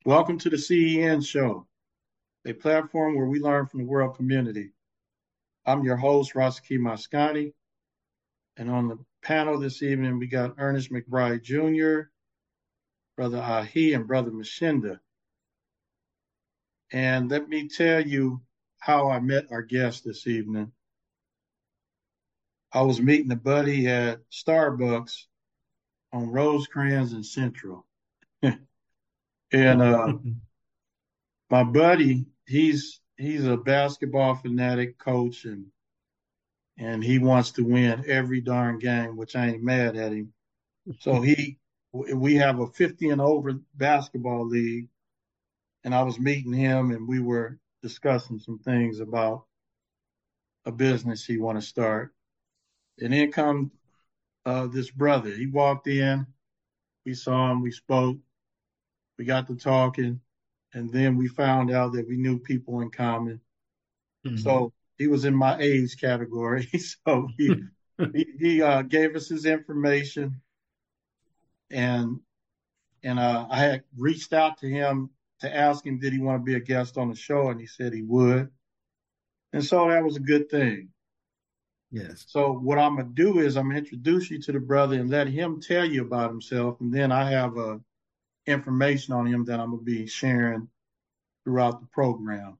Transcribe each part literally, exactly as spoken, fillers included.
Welcome to the C E N Show, a platform where we learn from the world community. I'm your host, Rosaki Mascani, and on the panel this evening, we got Ernest McBride Junior, Brother Ahi, and Brother Mashinda. And let me tell you how I met our guest this evening. I was meeting a buddy at Starbucks on Rosecrans and Central. and uh, my buddy, he's he's a basketball fanatic coach and and he wants to win every darn game, which I ain't mad at him. So he, we have a fifty and over basketball league, and I was meeting him, and we were discussing some things about a business he want to start. And then come uh, this brother. He walked in, we saw him, we spoke, we got to talking, and then we found out that we knew people in common. Mhm. So he was in my age category. so he he, he uh, gave us his information, and and uh, I had reached out to him to ask him did he want to be a guest on the show, and he said he would, and so that was a good thing. Yes. So what I'm gonna do is I'm gonna introduce you to the brother and let him tell you about himself, and then I have uh, information on him that I'm gonna be sharing throughout the program.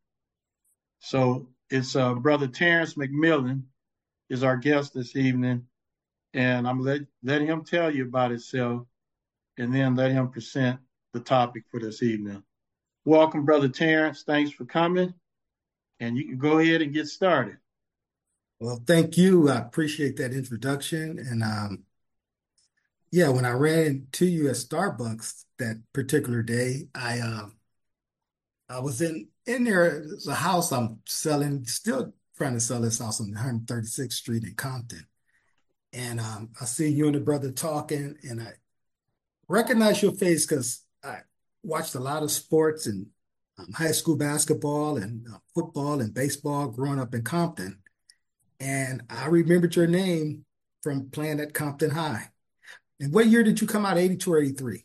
So it's uh, Brother Terrence McMillan is our guest this evening, and I'm let let him tell you about himself, and then let him present the topic for this evening. Welcome, Brother Terrence. Thanks for coming. And you can go ahead and get started. Well, thank you. I appreciate that introduction. And um, yeah, when I ran into you at Starbucks that particular day, I um I was in in there. There's a house I'm selling, still trying to sell this house on one thirty-sixth Street in Compton. And um, I see you and the brother talking, and I recognize your face because I watched a lot of sports and um, high school basketball and uh, football and baseball growing up in Compton. And I remembered your name from playing at Compton High. And what year did you come out? eighty-two or eighty-three?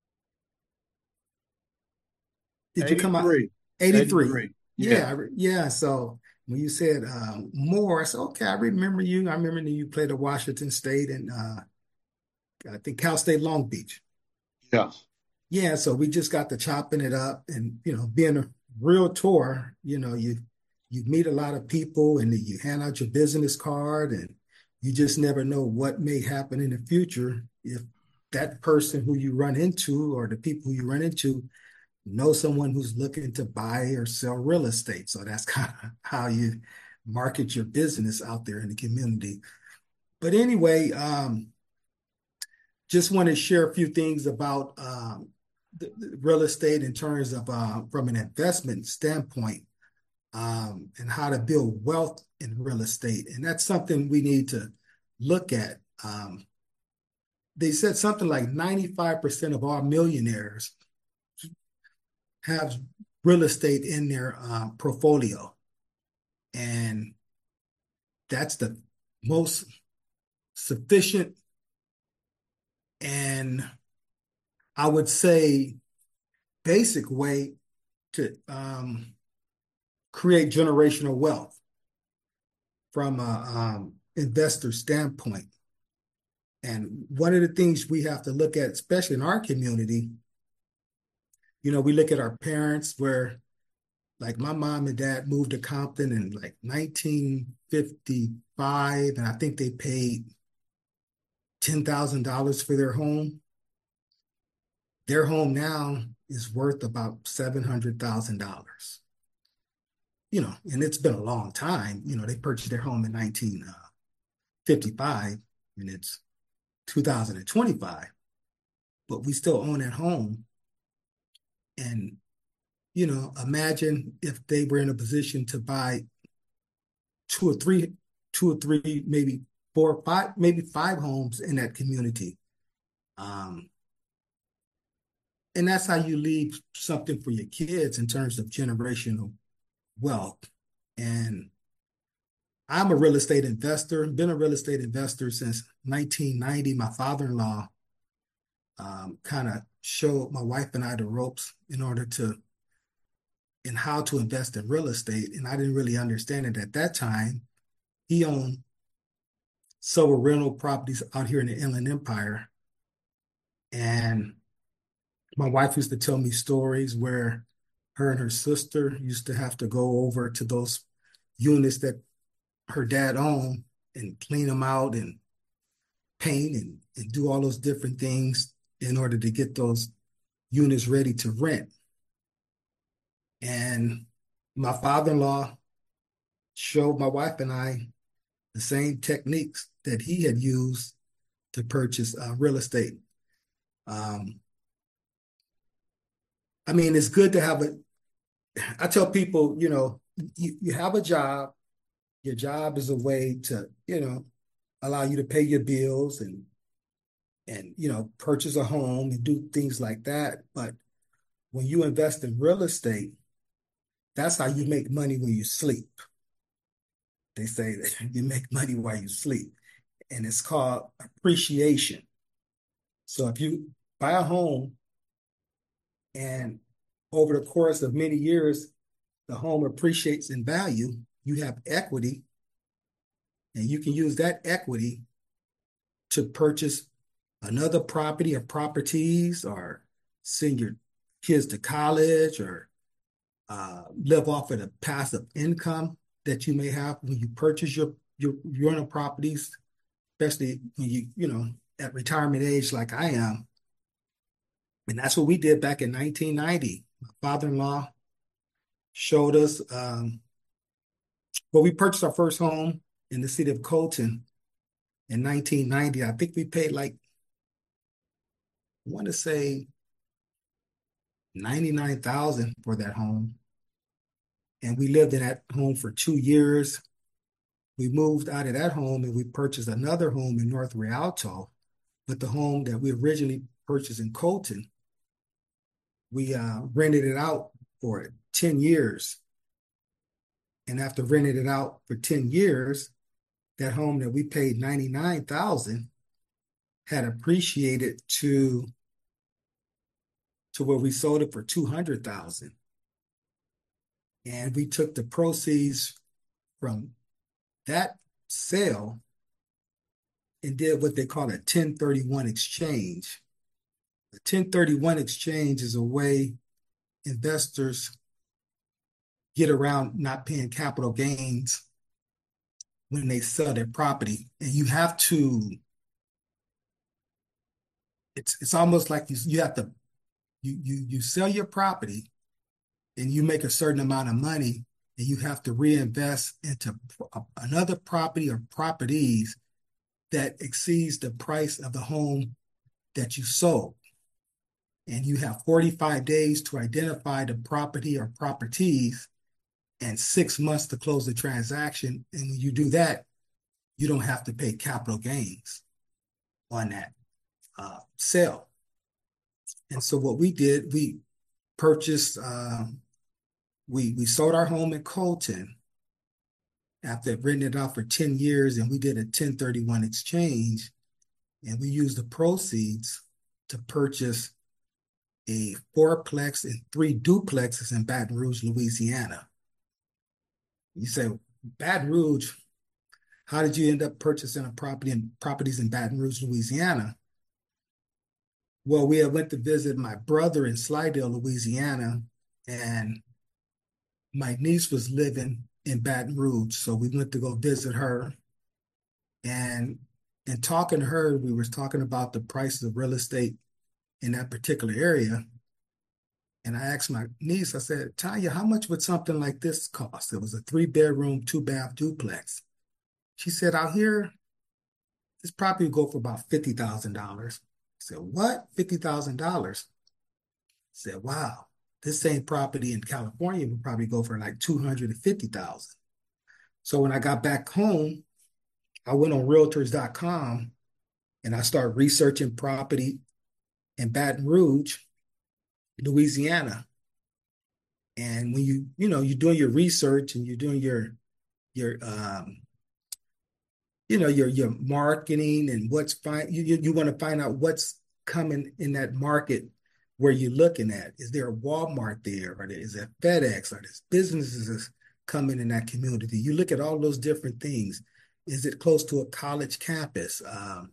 Did you come out eighty-three. eighty-three? eighty-three. Yeah. Yeah, yeah. So when you said uh, more, I said, okay, I remember you. I remember you played at Washington State and uh, I think Cal State Long Beach. Yes. Yeah, so we just got to chopping it up and, you know, being a real tour, you know, you you meet a lot of people and you hand out your business card and you just never know what may happen in the future if that person who you run into or the people who you run into know someone who's looking to buy or sell real estate. So that's kind of how you market your business out there in the community. But anyway, um, just want to share a few things about um, the, the real estate in terms of uh, from an investment standpoint um, and how to build wealth in real estate. And that's something we need to look at. Um, they said something like ninety-five percent of all millionaires have real estate in their uh, portfolio. And that's the most sufficient and I would say basic way to um, create generational wealth from a um, investor standpoint. And one of the things we have to look at, especially in our community, you know, we look at our parents where like my mom and dad moved to Compton in like nineteen fifty-five, and I think they paid ten thousand dollars for their home. Their home now is worth about seven hundred thousand dollars. You know, and it's been a long time. You know, they purchased their home in nineteen fifty-five and it's two thousand twenty-five, but we still own that home. And, you know, imagine if they were in a position to buy two or three, two or three, maybe four or five, maybe five homes in that community. Um, and that's how you leave something for your kids in terms of generational wealth. And I'm a real estate investor, been a real estate investor since nineteen ninety. My father-in-law um, kind of showed my wife and I the ropes in order to, in how to invest in real estate. And I didn't really understand it at that time. He owned several rental properties out here in the Inland Empire. And my wife used to tell me stories where her and her sister used to have to go over to those units that her dad owned and clean them out and paint and, and do all those different things in order to get those units ready to rent. And my father-in-law showed my wife and I the same techniques that he had used to purchase uh, real estate. Um, I mean, it's good to have a, I tell people, you know, you, you have a job. Your job is a way to, you know, allow you to pay your bills and, and, you know, purchase a home and do things like that. But when you invest in real estate, that's how you make money when you sleep. They say that you make money while you sleep, and it's called appreciation. So if you buy a home and over the course of many years, the home appreciates in value, you have equity, and you can use that equity to purchase another property or properties, or send your kids to college, or uh, live off of the passive income that you may have when you purchase your your rental properties, especially when you, you know, at retirement age like I am. And that's what we did back in nineteen ninety. My father-in-law showed us, um, well, we purchased our first home in the city of Colton in nineteen ninety. I think we paid like, I want to say ninety-nine thousand dollars for that home. And we lived in that home for two years. We moved out of that home and we purchased another home in North Rialto. But the home that we originally purchased in Colton, we uh, rented it out for ten years. And after renting it out for ten years, that home that we paid ninety-nine thousand dollars had appreciated to, to where we sold it for two hundred thousand dollars. And we took the proceeds from that sale and did what they call a ten thirty-one exchange. A ten thirty-one exchange is a way investors get around not paying capital gains when they sell their property. And you have to, it's it's almost like you, you have to, you, you, you sell your property and you make a certain amount of money, and you have to reinvest into another property or properties that exceeds the price of the home that you sold. And you have forty-five days to identify the property or properties and six months to close the transaction. And when you do that, you don't have to pay capital gains on that uh, sale. And so what we did, we purchased, um, we, we sold our home in Colton after renting it out for ten years, and we did a ten thirty-one exchange, and we used the proceeds to purchase a fourplex and three duplexes in Baton Rouge, Louisiana. You say, Baton Rouge, how did you end up purchasing a property and properties in Baton Rouge, Louisiana? Well, we had went to visit my brother in Slidell, Louisiana, and my niece was living in Baton Rouge. So we went to go visit her. And in talking to her, we were talking about the prices of real estate in that particular area. And I asked my niece, I said, Tanya, how much would something like this cost? It was a three bedroom, two bath duplex. She said, out here, this property would go for about fifty thousand dollars. I said, what? fifty thousand dollars? I said, wow, this same property in California would probably go for like two hundred fifty thousand dollars. So when I got back home, I went on realtors dot com and I started researching property in Baton Rouge, Louisiana. And when you, you know, you're doing your research and you're doing your, your, um, you know, your, your marketing and what's fine, you, you, you want to find out what's coming in that market where you're looking at? Is there a Walmart there? Or is there FedEx? Are there businesses coming in that community? You look at all those different things. Is it close to a college campus? Um,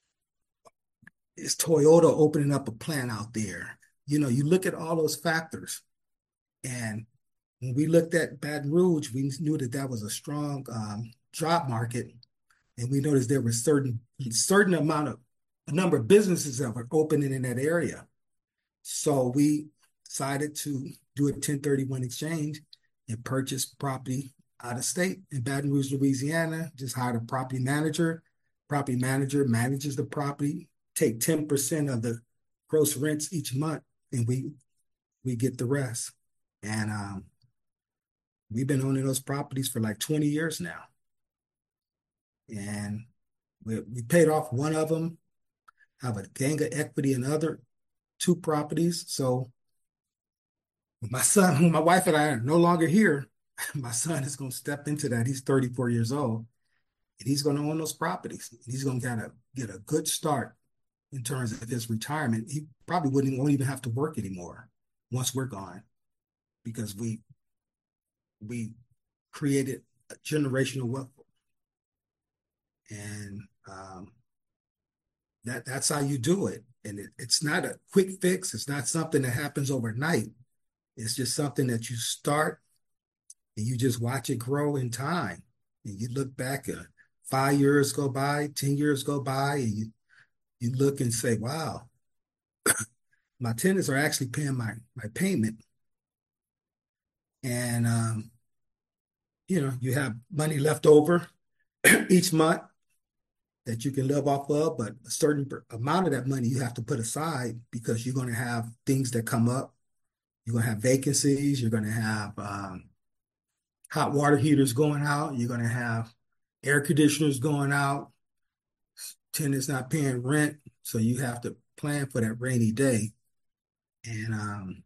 is Toyota opening up a plant out there? You know, you look at all those factors. And when we looked at Baton Rouge, we knew that that was a strong um, job market. And we noticed there was certain certain amount of a number of businesses that were opening in that area. So we decided to do a ten thirty-one exchange and purchase property out of state in Baton Rouge, Louisiana. Just hired a property manager. Property manager manages the property, take ten percent of the gross rents each month, and we we get the rest. And um, we've been owning those properties for like twenty years now. And we, we paid off one of them, have a gang of equity in other two properties. So my son, who my wife and I are no longer here, my son is going to step into that. He's thirty-four years old, and he's going to own those properties. He's going to kind of get a good start in terms of his retirement. He probably wouldn't won't even have to work anymore once we're gone, because we we created a generational wealth. And um, that that's how you do it. And it, it's not a quick fix. It's not something that happens overnight. It's just something that you start and you just watch it grow in time. And you look back, uh, five years go by, ten years go by, and you you look and say, wow, my tenants are actually paying my, my payment. And, um, you know, you have money left over each month that you can live off of, but a certain amount of that money you have to put aside because you're going to have things that come up. You're going to have vacancies. You're going to have um, hot water heaters going out. You're going to have air conditioners going out. Tenants not paying rent, so you have to plan for that rainy day. And um,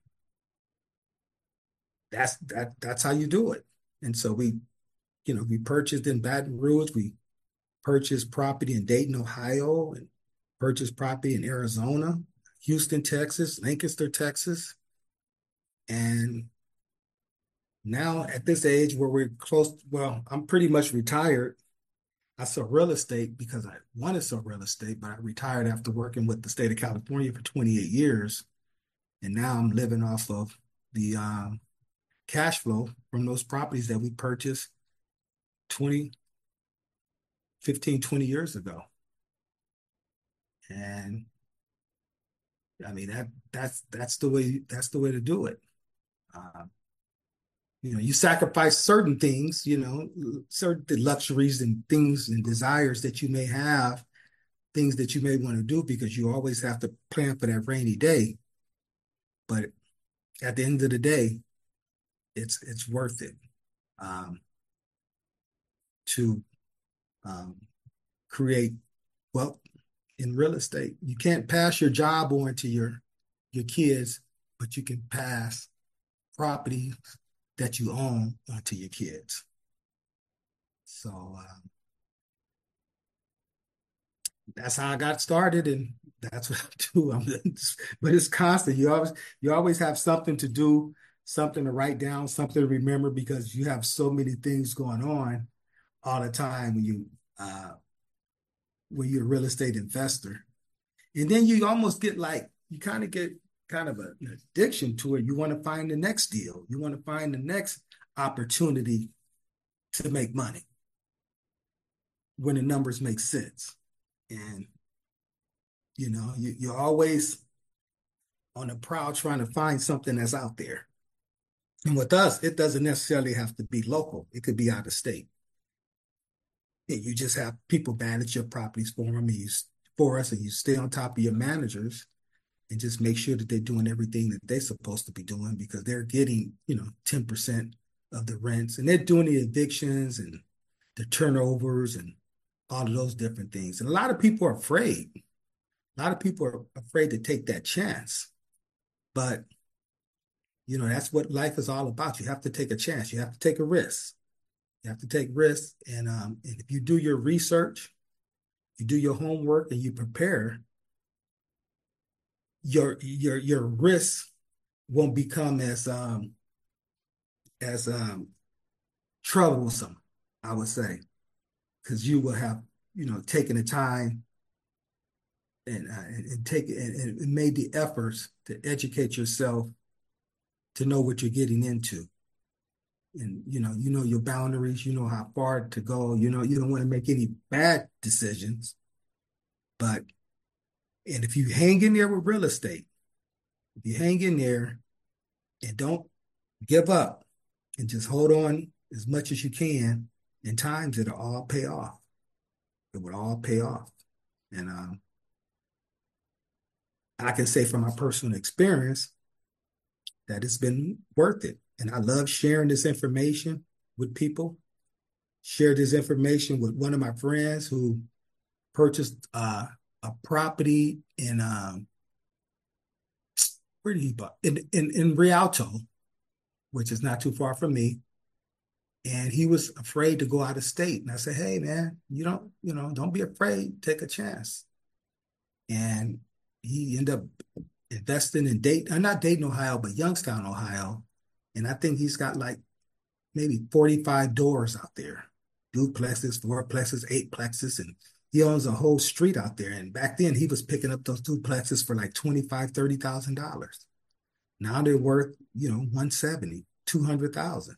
that's that. That's how you do it. And so we, you know, we purchased in Baton Rouge. We purchased property in Dayton, Ohio, and purchased property in Arizona, Houston, Texas, Lancaster, Texas. And now at this age where we're close, well, I'm pretty much retired. I sell real estate because I want to sell real estate, but I retired after working with the state of California for twenty-eight years. And now I'm living off of the um, cash flow from those properties that we purchased twenty, fifteen, twenty years ago. And I mean, that that's that's the way that's the way to do it. Uh, you know, you sacrifice certain things, you know, certain luxuries and things and desires that you may have, things that you may want to do because you always have to plan for that rainy day. But at the end of the day, it's it's worth it um, to um, create wealth in real estate. You can't pass your job on to your your kids, but you can pass property that you own onto your kids. So um, that's how I got started, and that's what I do. I'm, but it's constant. You always you always have something to do, something to write down, something to remember, because you have so many things going on all the time when you uh, when you're a real estate investor. And then you almost get like you kind of get kind of a, an addiction to it. You want to find the next deal. You want to find the next opportunity to make money when the numbers make sense. And, you know, you, you're always on the prowl trying to find something that's out there. And with us, it doesn't necessarily have to be local. It could be out of state. And you just have people manage your properties for them, and you, for us, and you stay on top of your managers and just make sure that they're doing everything that they're supposed to be doing, because they're getting, you know, ten percent of the rents, and they're doing the evictions and the turnovers and all of those different things. And a lot of people are afraid. A lot of people are afraid to take that chance. But, you know, that's what life is all about. You have to take a chance. You have to take a risk. You have to take risks. And, um, and if you do your research, you do your homework, and you prepare, your your your risk won't become as um as um troublesome, I would say, because you will have, you know, taken the time and uh, and, and take and, and made the efforts to educate yourself to know what you're getting into. And you know, you know your boundaries, you know how far to go, you know, you don't want to make any bad decisions. But and if you hang in there with real estate, if you hang in there and don't give up and just hold on as much as you can, in times it'll all pay off. It would all pay off. And um, I can say from my personal experience that it's been worth it. And I love sharing this information with people. Shared this information with one of my friends who purchased uh, a property in um, where did he buy in, in in Rialto, which is not too far from me. And he was afraid to go out of state. And I said, hey man, you don't, you know, don't be afraid, take a chance. And he ended up investing in Dayton, uh, not Dayton, Ohio, but Youngstown, Ohio. And I think he's got like maybe forty-five doors out there, duplexes, fourplexes, eightplexes, and he owns a whole street out there. And back then he was picking up those duplexes for like twenty-five, thirty thousand dollars. Now they're worth, you know, one seventy, two hundred thousand.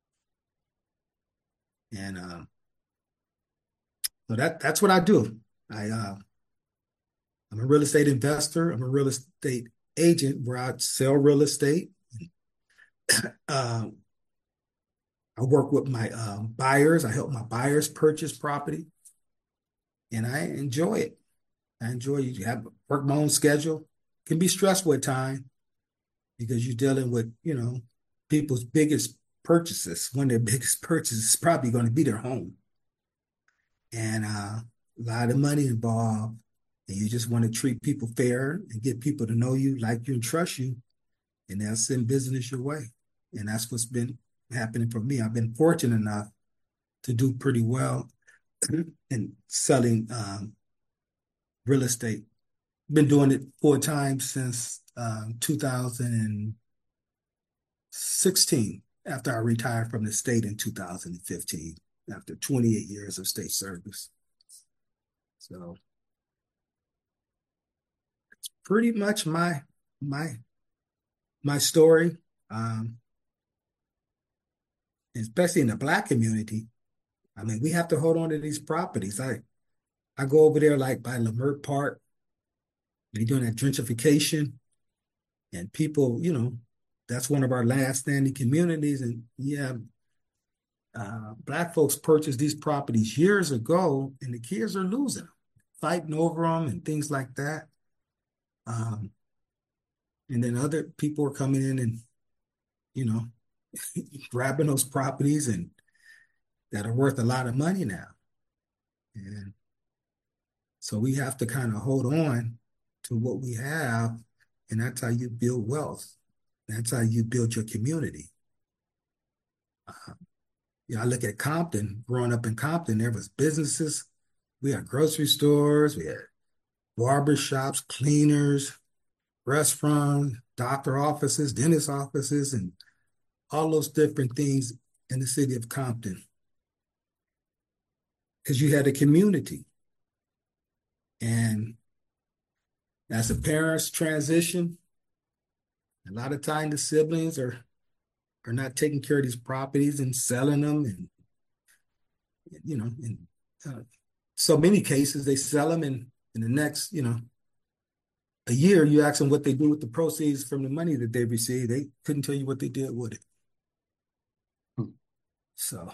And um, so that that's what I do. I uh, I'm a real estate investor. I'm a real estate agent where I sell real estate. uh, I work with my um, buyers. I help my buyers purchase property, and I enjoy it. I enjoy you have work my own schedule. It can be stressful at times because you're dealing with, you know, people's biggest purchases. One of their biggest purchases is probably going to be their home, and uh, a lot of money involved. And you just want to treat people fair and get people to know you, like you, and trust you, and they'll send business your way. And that's what's been happening for me. I've been fortunate enough to do pretty well in selling um, real estate. Been doing it full time since um, two thousand sixteen, after I retired from the state in two thousand fifteen, after twenty-eight years of state service. So it's pretty much my my my story. Um, especially in the Black community. I mean, we have to hold on to these properties. I I go over there like by Leimert Park. They're doing that gentrification, and people, you know, that's one of our last standing communities. And yeah, uh, Black folks purchased these properties years ago, and the kids are losing them, fighting over them and things like that. Um, and then other people are coming in and, you know, grabbing those properties and that are worth a lot of money now. And so we have to kind of hold on to what we have, and that's how you build wealth. That's how you build your community. Uh, you know, I look at Compton. Growing up in Compton, there was businesses. We had grocery stores, we had barber shops, cleaners, restaurants, doctor offices, dentist offices, and all those different things in the city of Compton. Because you had a community. And as the parents transition, a lot of times the siblings are are not taking care of these properties and selling them, and you know, in uh, so many cases they sell them, and in the next, you know, a year you ask them what they do with the proceeds from the money that they received, they couldn't tell you what they did with it. Hmm. So,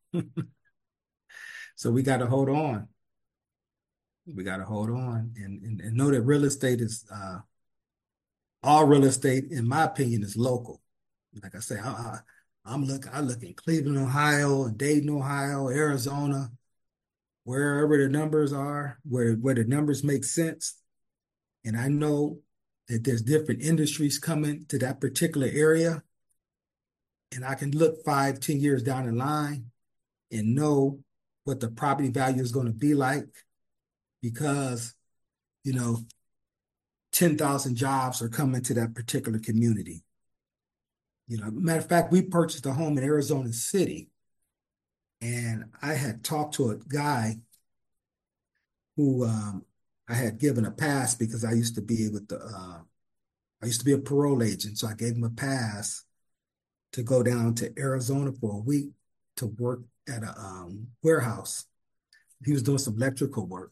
so we got to hold on. We got to hold on and, and, and know that real estate is, uh, all real estate, in my opinion, is local. Like I say, I, I, I'm looking, I look in Cleveland, Ohio, and Dayton, Ohio, Arizona, wherever the numbers are, where, where the numbers make sense. And I know that there's different industries coming to that particular area. And I can look five, ten years down the line and know what the property value is going to be like, because, you know, ten thousand jobs are coming to that particular community. You know, matter of fact, we purchased a home in Arizona City, and I had talked to a guy who um, I had given a pass because I used to be with the uh, I used to be a parole agent, so I gave him a pass to go down to Arizona for a week to work at a um, warehouse. He was doing some electrical work.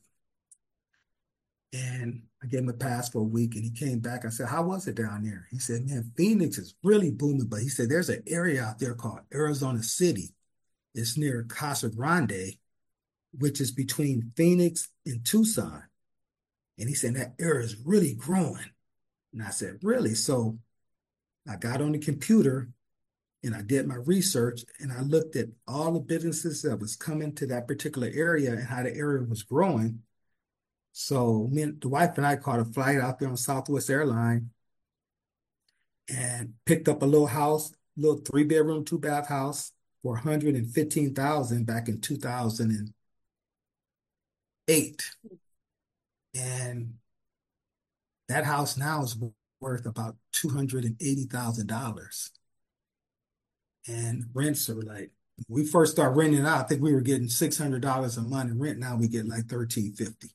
And I gave him a pass for a week and he came back. I said, how was it down there? He said, man, Phoenix is really booming. But he said, there's an area out there called Arizona City. It's near Casa Grande, which is between Phoenix and Tucson. And he said, that area is really growing. And I said, really? So I got on the computer and I did my research and I looked at all the businesses that was coming to that particular area and how the area was growing. So me and the wife and I caught a flight out there on Southwest Airline and picked up a little house, little three bedroom, two bath house for one hundred fifteen thousand back in two thousand eight. And that house now is worth about two hundred eighty thousand dollars. And rents are like, when we first started renting out, I think we were getting six hundred dollars a month in rent. Now we get like thirteen fifty.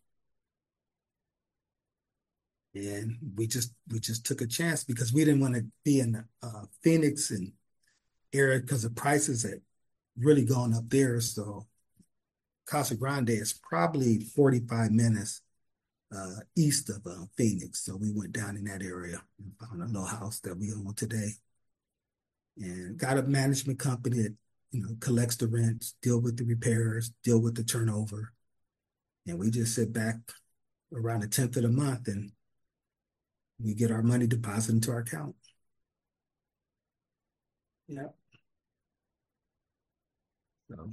And we just we just took a chance because we didn't want to be in the uh, Phoenix and area because the prices had really gone up there. So Casa Grande is probably forty-five minutes uh, east of uh, Phoenix. So we went down in that area and found a little house that we own today. And got a management company that, you know, collects the rents, deal with the repairs, deal with the turnover. And we just sit back around the tenth of the month and we get our money deposited into our account. Yeah. So.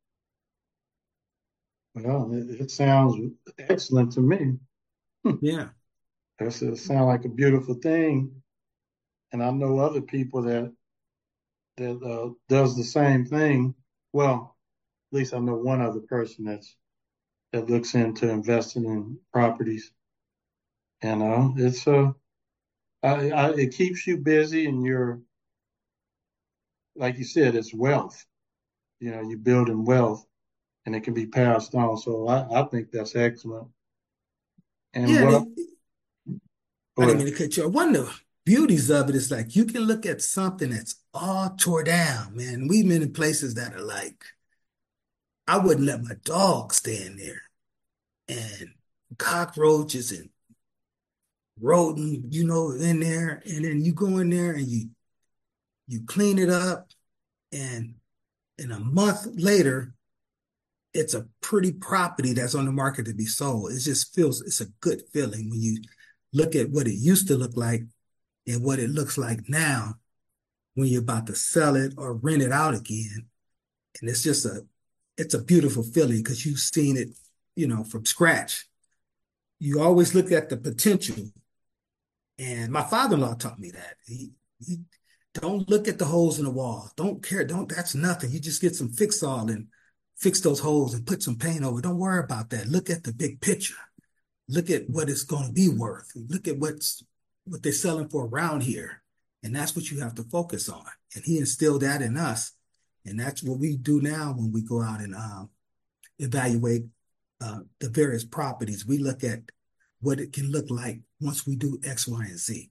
Well, it, it sounds excellent to me. Yeah. It sounds like a beautiful thing. And I know other people that that uh, does the same thing. Well, at least I know one other person that's that looks into investing in properties. And uh, it's uh, I, I, it keeps you busy, and you're like you said, it's wealth. You know, you're building wealth, and it can be passed on. So I, I think that's excellent. And Yeah. what It, I didn't mean to cut you off. One of the beauties of it is like you can look at something that's all tore down, man. We've been in places that are like, I wouldn't let my dog stand there. And cockroaches and rodent, you know, in there. And then you go in there and you you clean it up. And in a month later, it's a pretty property that's on the market to be sold. It just feels, it's a good feeling when you look at what it used to look like and what it looks like now when you're about to sell it or rent it out again. And it's just a, it's a beautiful feeling because you've seen it, you know, from scratch. You always look at the potential. And my father-in-law taught me that. He, he don't look at the holes in the wall. Don't care. Don't, that's nothing. You just get some Fix-All and fix those holes and put some paint over. Don't worry about that. Look at the big picture. Look at what it's going to be worth. Look at what's what they're selling for around here. And that's what you have to focus on. And he instilled that in us. And that's what we do now when we go out and um, evaluate uh, the various properties. We look at what it can look like once we do X, Y, and Z.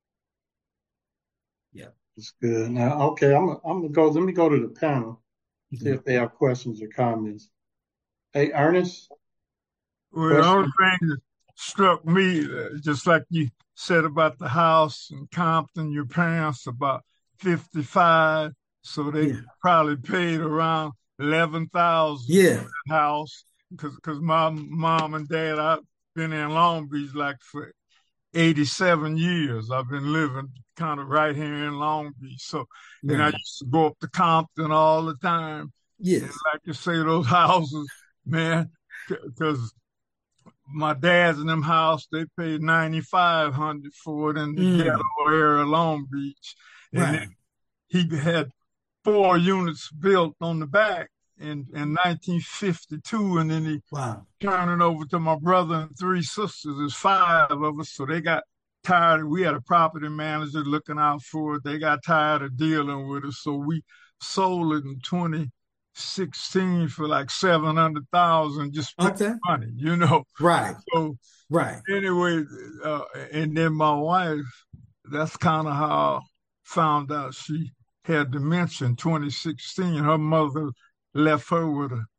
Yeah. That's good. Now, okay, I'm, I'm going to go, let me go to the panel, see mm-hmm. if they have questions or comments. Hey, Ernest? Well, question? The only thing that struck me, uh, just like you said about the house in Compton, your parents about fifty-five, so they yeah. probably paid around eleven thousand dollars yeah. for that house. Because because my mom and dad, I've been in Long Beach like for eighty-seven years. I've been living kind of right here in Long Beach. So, right. and I used to go up to Compton all the time. Yes. And like you say, those houses, man, because my dad's in them house, they paid ninety-five hundred dollars for it in the mm. ghetto area of Long Beach. And right. then he had four units built on the back. in, in nineteen fifty-two, and then he Wow. turned it over to my brother and three sisters. There's five of us, so they got tired. We had a property manager looking out for it. They got tired of dealing with us, so we sold it in twenty sixteen for like seven hundred thousand, just Okay. money, you know. Right. So right. Anyway, uh, and then my wife, that's kind of how I found out she had dementia in twenty sixteen. Her mother left her with a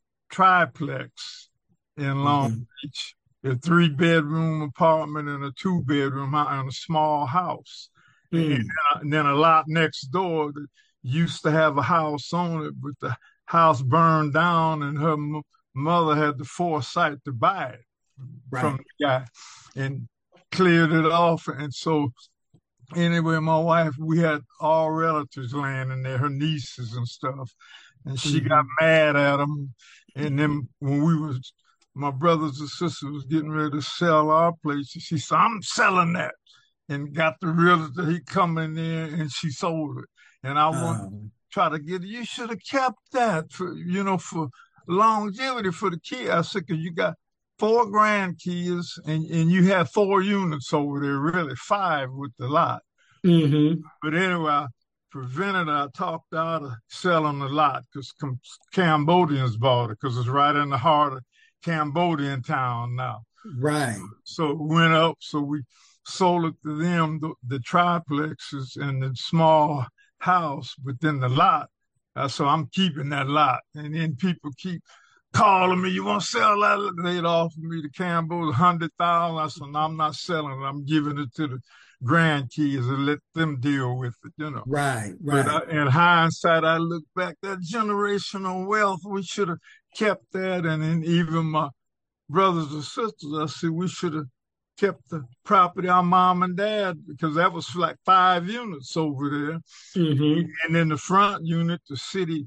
triplex in Long mm-hmm. Beach, a three bedroom apartment and a two bedroom and a small house. Mm. And, and then a lot next door that used to have a house on it, but the house burned down and her m- mother had the foresight to buy it right. from the guy and cleared it off. And so anyway, my wife, we had all relatives laying in there, her nieces and stuff. And she mm-hmm. got mad at them. And then when we was, my brothers and sisters was getting ready to sell our place, she said, I'm selling that. And got the realtor, he come in there and she sold it. And I wanted um, to try to get it. You should have kept that for, you know, for longevity for the kid. I said, because you got four grandkids and, and you have four units over there, really five with the lot. Mm-hmm. But anyway, I prevented, I talked out of selling the lot because Cambodians bought it because it's right in the heart of Cambodian town now. Right. So it went up. So we sold it to them, the, the triplexes and the small house, but then the lot. Uh, so I'm keeping that lot. And then people keep calling me, you want to sell that? They'd offer me the Cambodia one hundred thousand dollars. I said, no, I'm not selling it. I'm giving it to the grandkids and let them deal with it, you know. Right, right. But I, in hindsight, I look back, that generational wealth, we should have kept that. And then even my brothers and sisters, I said, we should have kept the property our mom and dad, because that was like five units over there. Mm-hmm. And then the front unit, the city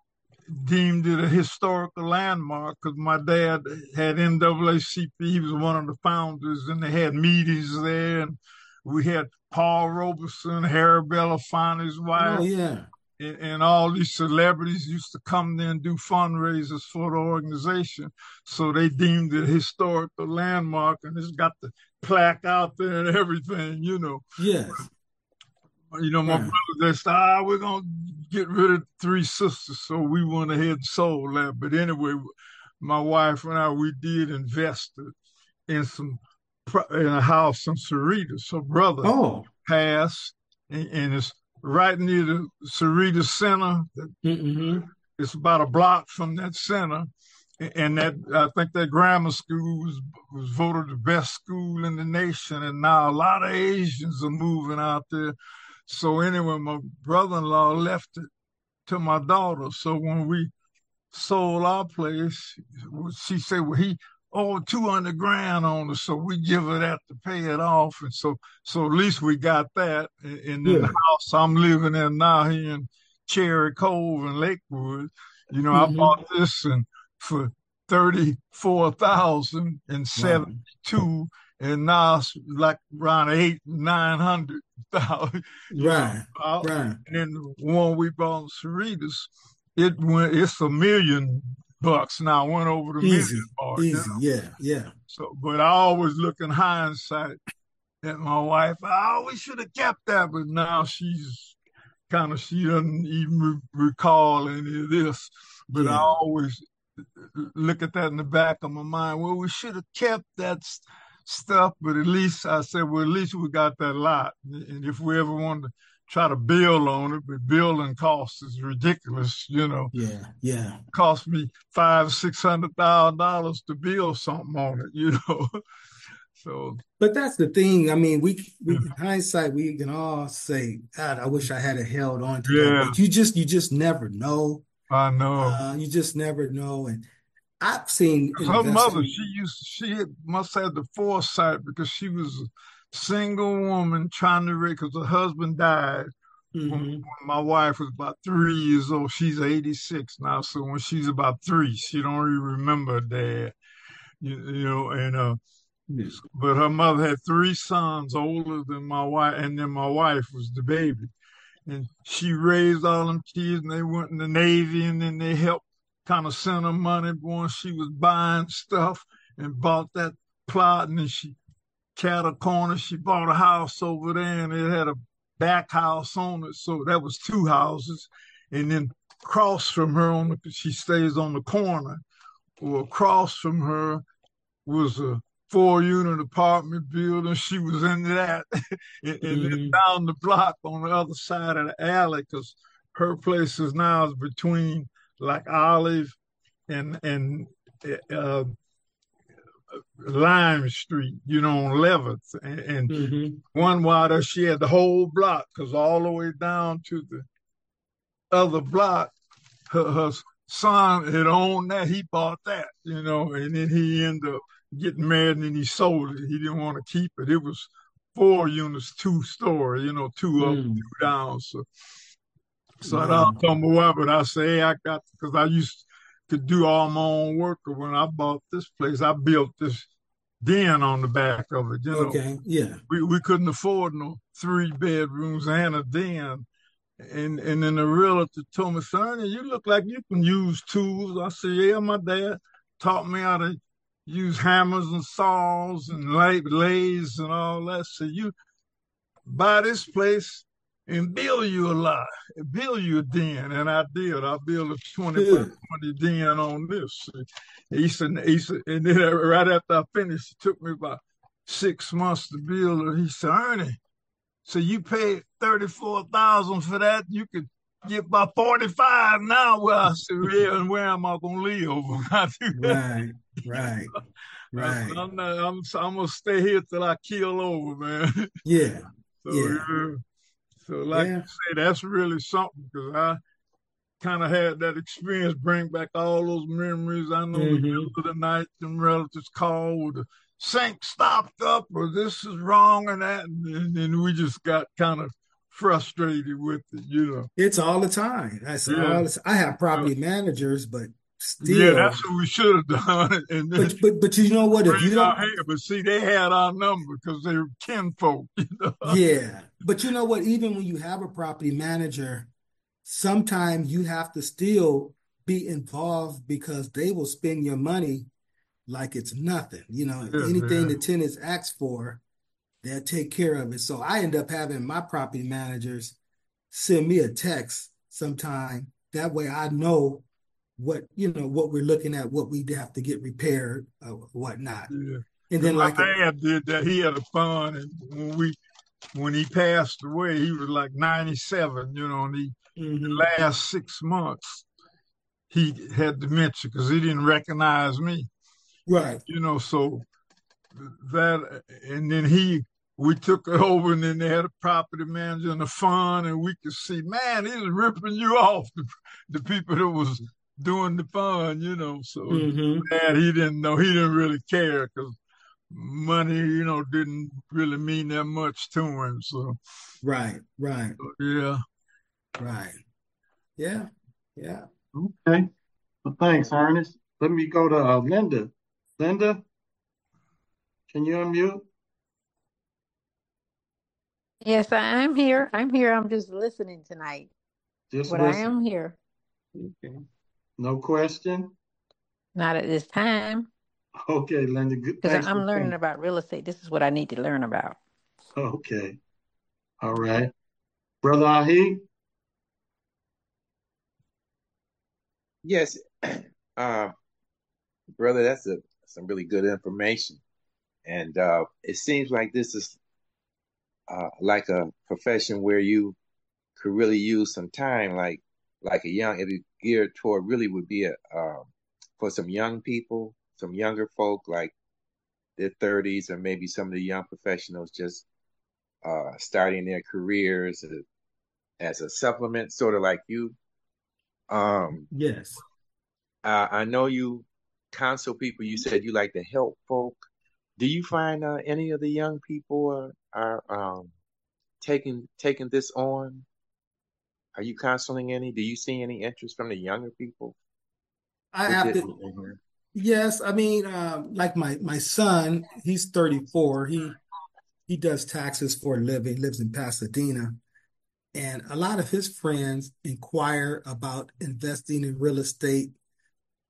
deemed it a historical landmark because my dad had N double A C P. He was one of the founders, and they had meetings there. And we had Paul Robeson, Harry Belafonte's wife. Oh, yeah. And, and all these celebrities used to come there and do fundraisers for the organization. So they deemed it a historical landmark, and it's got the plaque out there and everything, you know. Yes. You know, my right. brother, they said, ah, we're going to get rid of three sisters. So we went ahead and sold that. But anyway, my wife and I, we did invest in some, in a house in Cerritos. Her brother oh. passed, and, and it's right near the Cerritos Center. Mm-hmm. It's about a block from that center. And that, I think that grammar school was, was voted the best school in the nation. And now a lot of Asians are moving out there. So anyway, my brother-in-law left it to my daughter. So when we sold our place, she said, well, he owed two hundred grand on us. So we give her that to pay it off. And so, so at least we got that. And in yeah. the house I'm living in now here in Cherry Cove and Lakewood, you know, mm-hmm. I bought this and for thirty-four thousand seventy-two. Wow. And now it's like around eight, nine hundred thousand. Right, know, right. And then the one we bought in Cerritos, it went. It's a million bucks now. Went over the easy, million mark. Easy, you know? yeah, yeah. So, but I always look in hindsight at my wife. Oh, we should have kept that, but now she's kind of she doesn't even re- recall any of this. But yeah. I always look at that in the back of my mind. Well, we should have kept that st- stuff, but at least I said, well, at least we got that lot. And if we ever wanted to try to build on it, but building costs is ridiculous, you know. Yeah, yeah. It cost me five, six hundred thousand dollars to build something on it, you know. So, but that's the thing. I mean, we we in hindsight we can all say, God, I wish I had held on to yeah. that. But you just you just never know. I know. Uh, you just never know. And I've seen her mother. She used. She had, must have the foresight because she was a single woman trying to raise. Because her husband died mm-hmm. when, when my wife was about three years old. She's eighty-six now, so when she's about three, she don't even remember her dad. You, you know, and uh, yes. but her mother had three sons older than my wife, and then my wife was the baby, and she raised all them kids, and they went in the Navy, and then they helped kind of sent her money when she was buying stuff and bought that plot, and then she cat a corner. She bought a house over there, and it had a back house on it, so that was two houses. And then across from her, on the, she stays on the corner, or across from her was a four-unit apartment building. She was in that, and, and Mhm. then down the block on the other side of the alley, because her place is now between like Olive and and uh, Lime Street, you know, on eleventh. And, and Mhm. one water, she had the whole block, because all the way down to the other block, her, her son had owned that. He bought that, you know, and then he ended up getting married, and then he sold it. He didn't want to keep it. It was four units, two story, you know, two up, Mm. two down. So, so I Wow. told my wife, but I say, hey, I got, because I used to do all my own work. When I bought this place, I built this den on the back of it, you know. Okay. Yeah. We, we couldn't afford no three bedrooms and a den. And and then the realtor told me, son, you look like you can use tools. I said, yeah, my dad taught me how to use hammers and saws and lathes and all that. So you buy this place and build you a lot, build you a den. And I did. I built a twenty by Good. twenty den on this. He said, he said, and then right after I finished, it took me about six months to build it. He said, Ernie, so you paid thirty-four thousand for that. You could get about forty-five now. Well, I said, yeah, and where am I gonna live when I do that? Right. Right. I said, Right. I'm not. I'm. I'm gonna stay here till I keel over, man. Yeah. So Yeah. yeah. So like Yeah. you say, that's really something, because I kind of had that experience, bring back all those memories. I know in the middle Mhm. of the night, them relatives call with the sink stopped up, or this is wrong and that, and then we just got kind of frustrated with it, you know. It's all the time. That's Yeah, all. The, I have uh, property managers, but yeah, still, that's what we should have done, and then but but but you know what? If bring you our don't, hair. But see, they had our number because they were kinfolk, you know. yeah. But you know what? Even when you have a property manager, sometimes you have to still be involved because they will spend your money like it's nothing. You know, Yeah, anything man. the tenants ask for, they'll take care of it. So I end up having my property managers send me a text sometime. That way I know what, you know, what we're looking at, what we have to get repaired, uh, whatnot. Yeah. And Because then my like, a, dad did that. He had a fund, and when we when he passed away, he was like ninety-seven, you know, and he mhm, the last six months he had dementia because he didn't recognize me, right. you know. So that, and then he we took it over, and then they had a property manager and a fund, and we could see, man, he was ripping you off, the, the people that was doing the fund, you know. So Hmm. dad, he didn't know, he didn't really care, because money, you know, didn't really mean that much to him. So Right, right, yeah. right. Yeah, yeah. Okay. Well, thanks, Ernest. Let me go to uh, Linda. Linda, can you unmute? Yes, I am here. I'm here. I'm just listening tonight. Just But I listen. am here. Okay. No question? Not at this time. Okay, Linda. Good. Because Thanks for I'm learning coming. about real estate. This is what I need to learn about. Okay. All right. Brother Ahi? Yes, uh, brother, that's a, some really good information. And uh, it seems like this is uh, like a profession where you could really use some time, like like a young, it geared toward really would be a um, for some young people, some younger folk, like their thirties, or maybe some of the young professionals just uh, starting their careers as, as a supplement, sort of like you. Um, Yes. uh, I know you counsel people. You said you like to help folk. Do you find uh, any of the young people are, are um, taking taking this on? Are you counseling any? Do you see any interest from the younger people I with have it? to, yes, I mean, um, like my my son, he's thirty-four. He he does taxes for a living, lives in Pasadena. And a lot of his friends inquire about investing in real estate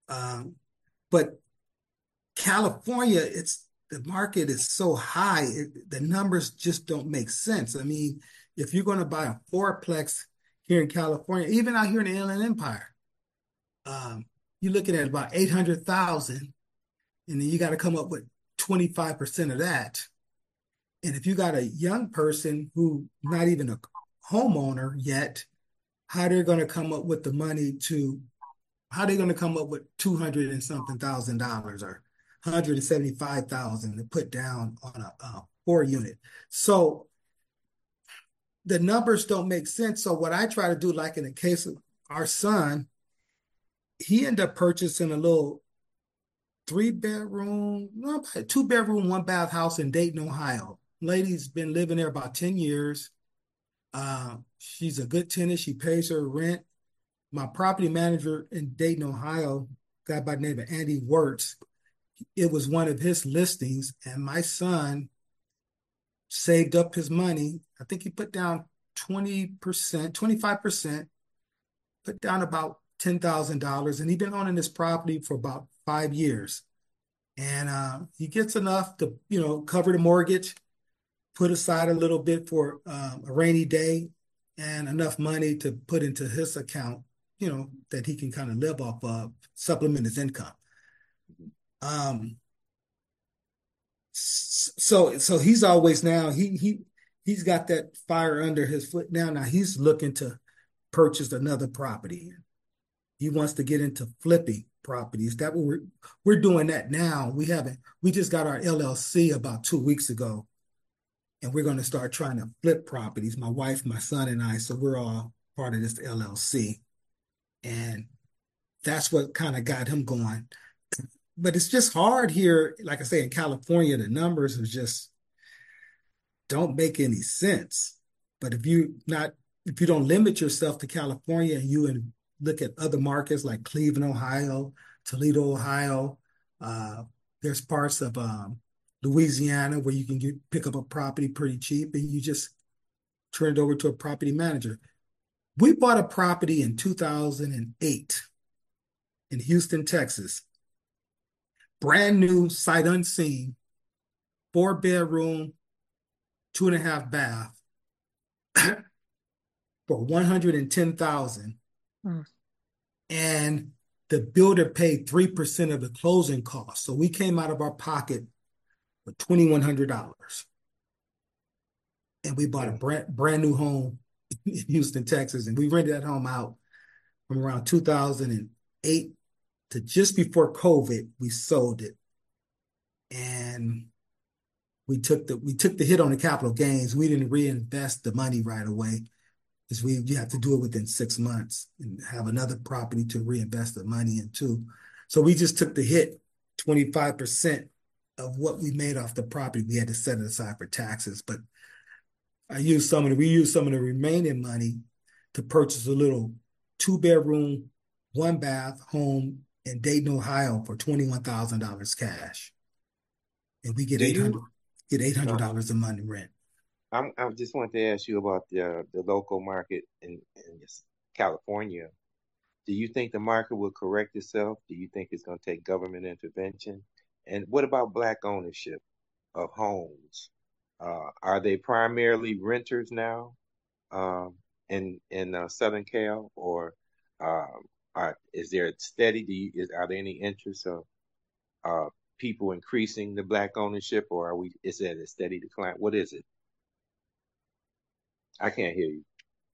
Um, but California, it's the market is so high, it, the numbers just don't make sense. I mean, if you're going to buy a fourplex here in California, even out here in the Inland Empire, um, you're looking at about eight hundred thousand, and then you got to come up with twenty-five percent of that. And if you got a young person who not even a homeowner yet, how they're going to come up with the money to, how they going to come up with two hundred and something thousand dollars or one hundred seventy-five thousand to put down on a, a four unit. So the numbers don't make sense. So what I try to do, like in the case of our son, he ended up purchasing a little three bedroom, no, two bedroom, one bath house in Dayton, Ohio. Lady's been living there about ten years. Uh, she's a good tenant. She pays her rent. My property manager in Dayton, Ohio, a guy by the name of Andy Wirtz, it was one of his listings, and my son saved up his money. I think he put down twenty percent, twenty-five percent, put down about ten thousand dollars, and he's been owning this property for about five years. And uh, he gets enough to, you know, cover the mortgage, put aside a little bit for um, a rainy day, and enough money to put into his account, you know, that he can kind of live off of, supplement his income. Um, so, so he's always now, he, he, he's got that fire under his foot now. Now he's looking to purchase another property. He wants to get into flipping properties. That we're, we're doing that now. We haven't, we just got our L L C about two weeks ago, and we're going to start trying to flip properties. My wife, my son, and I, so we're all part of this L L C. And that's what kind of got him going. But it's just hard here. Like I say, in California, the numbers are just don't make any sense. But if you not, if you don't limit yourself to California and you and look at other markets like Cleveland, Ohio, Toledo, Ohio, uh, there's parts of um, Louisiana where you can get, pick up a property pretty cheap, and you just turn it over to a property manager. We bought a property in two thousand eight in Houston, Texas. Brand new, sight unseen, four bedroom, two and a half bath for one hundred ten thousand dollars. Mm. And the builder paid three percent of the closing costs. So we came out of our pocket with two thousand one hundred dollars. And we bought a brand, brand new home in Houston, Texas. And we rented that home out from around two thousand eight to just before COVID. We sold it. And we took the we took the hit on the capital gains. We didn't reinvest the money right away, because we you have to do it within six months and have another property to reinvest the money into. So we just took the hit, twenty-five percent of what we made off the property. We had to set it aside for taxes. But I used some of the, we used some of the remaining money to purchase a little two bedroom, one bath home in Dayton, Ohio for twenty-one thousand dollars cash. And we get eight hundred get eight hundred dollars a month in rent. I'm, I just want to ask you about the the local market in, in California. Do you think the market will correct itself? Do you think it's going to take government intervention? And what about Black ownership of homes? Uh, are they primarily renters now um, in in uh, Southern Cal, or um, are, is there a steady? Do you, is, are there any interests of uh, people increasing the Black ownership, or are we? Is it a steady decline? What is it? I can't hear you.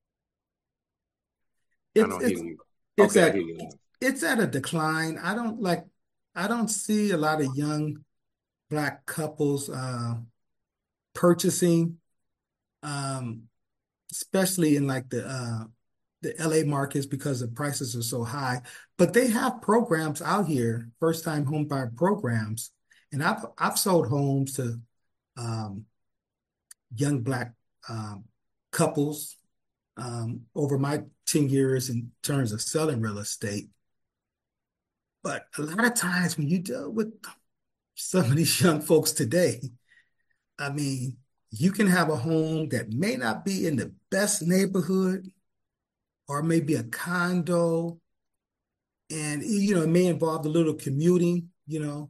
It's, I don't it's, hear you. It's okay, at I hear you now. It's at a decline. I don't like. I don't see a lot of young Black couples uh, purchasing, um, especially in like the uh, the L A markets, because the prices are so high. But they have programs out here, first time home buyer programs, and I've I've sold homes to um, young Black um, couples um, over my ten years in terms of selling real estate. But a lot of times when you deal with some of these young folks today, I mean, you can have a home that may not be in the best neighborhood, or maybe a condo, and you know, it may involve a little commuting, you know.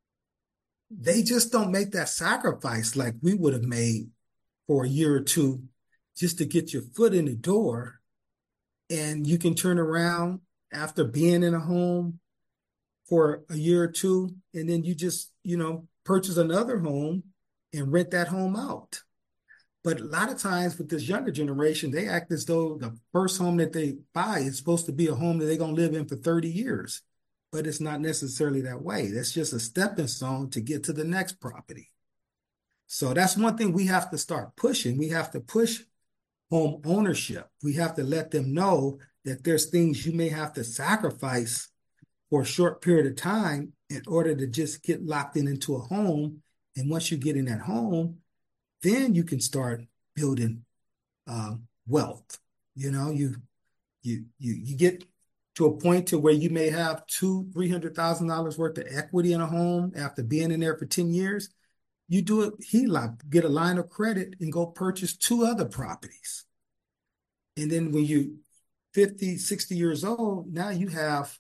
They just don't make that sacrifice like we would have made for a year or two just to get your foot in the door. And you can turn around after being in a home for a year or two, and then you just, you know, purchase another home and rent that home out. But a lot of times with this younger generation, they act as though the first home that they buy is supposed to be a home that they're going to live in for thirty years. But it's not necessarily that way. That's just a stepping stone to get to the next property. So that's one thing we have to start pushing. We have to push home ownership. We have to let them know that there's things you may have to sacrifice for a short period of time in order to just get locked in into a home. And once you get in that home, then you can start building uh, wealth. You know, you you you you get to a point to where you may have two, three hundred thousand dollars worth of equity in a home after being in there for ten years. You do it, H E L O C, get a line of credit and go purchase two other properties. And then when you fifty, sixty years old, now you have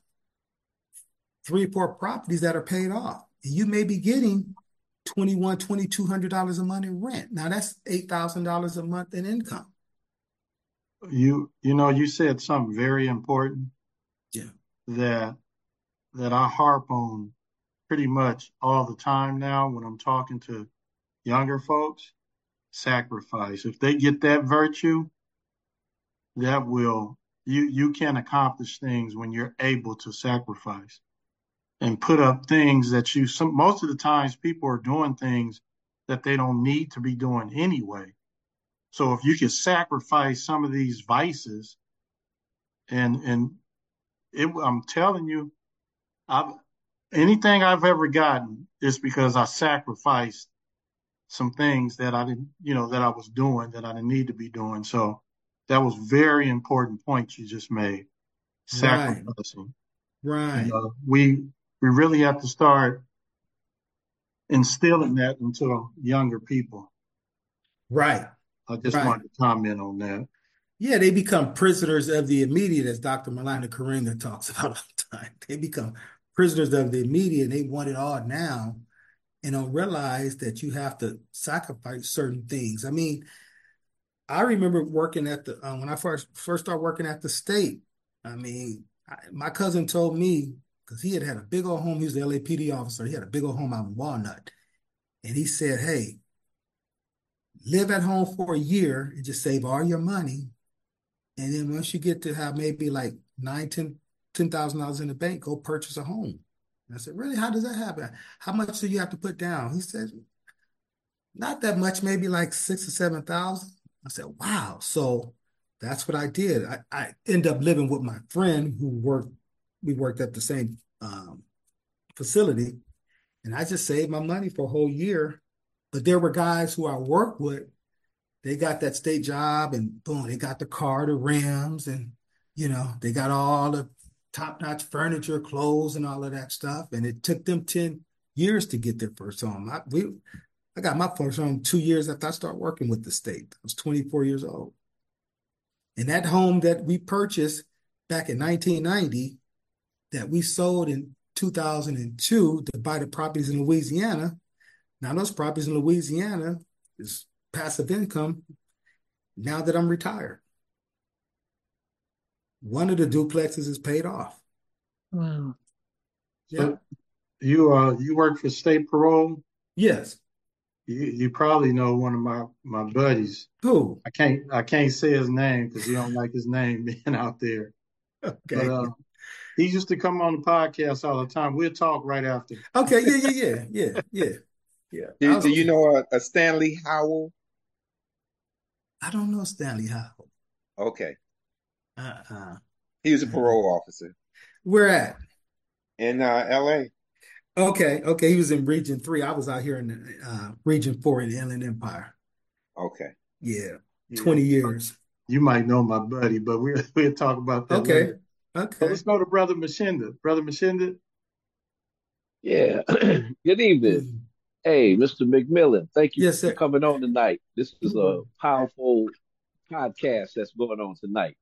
three or four properties that are paid off. And you may be getting twenty-one, twenty-two hundred dollars a month in rent. Now that's eight thousand dollars a month in income. You you know, you said something very important. Yeah. That that I harp on pretty much all the time now when I'm talking to younger folks. Sacrifice. If they get that virtue, that will you you can accomplish things when you're able to sacrifice and put up things that you some most of the times people are doing things that they don't need to be doing anyway. So if you can sacrifice some of these vices, and and it, I'm telling you, I've anything I've ever gotten is because I sacrificed some things that I didn't, you know, that I was doing that I didn't need to be doing. So that was very important point you just made. Sacrificing. Right. And, uh, we we really have to start instilling that into younger people. Right. I just right. wanted to comment on that. Yeah, they become prisoners of the immediate, as Doctor Malana Karenga talks about all the time. They become prisoners of the immediate, and they want it all now, and don't realize that you have to sacrifice certain things. I mean, I remember working at the uh, when I first first started working at the state. I mean, I, my cousin told me, because he had had a big old home. He was the L A P D officer. He had a big old home out in Walnut, and he said, "Hey, live at home for a year and just save all your money. And then once you get to have maybe like nine, ten, ten thousand dollars in the bank, go purchase a home." And I said, "Really? How does that happen? How much do you have to put down?" He said, "Not that much, maybe like six or seven thousand." I said, "Wow." So that's what I did. I, I ended up living with my friend who worked, we worked at the same um, facility. And I just saved my money for a whole year. But there were guys who I worked with, they got that state job and boom, they got the car, the rims, and, you know, they got all the top-notch furniture, clothes, and all of that stuff. And it took them ten years to get their first home. I, we, I got my first home two years after I started working with the state. I was twenty-four years old. And that home that we purchased back in nineteen ninety, that we sold in two thousand two to buy the properties in Louisiana, now those properties in Louisiana is passive income now that I'm retired. One of the duplexes is paid off. Wow. So Yeah. you uh you work for state parole? Yes. You you probably know one of my my buddies. Who? I can't I can't say his name because he don't like his name being out there. Okay. But uh, he used to come on the podcast all the time. We'll talk right after. Okay. Yeah. Yeah. Yeah. Yeah. Yeah. Yeah. I Do, was- do you know a, a Stanley Howell? I don't know Stanley Howell. Okay. Uh-uh. He was a parole officer Where at? in uh, L A. Okay. Okay. He was in Region Three. I was out here in uh, Region Four in the Inland Empire. Okay. Yeah. Yeah. twenty years. You might know my buddy, but we'll we'll talk about that Okay. later. So Okay. let's go to Brother Mashinda. Brother Mashinda. Yeah. Good evening. Mm. Hey, Mister McMillan, thank you Yes, for sir. coming on tonight. This is a powerful podcast that's going on tonight.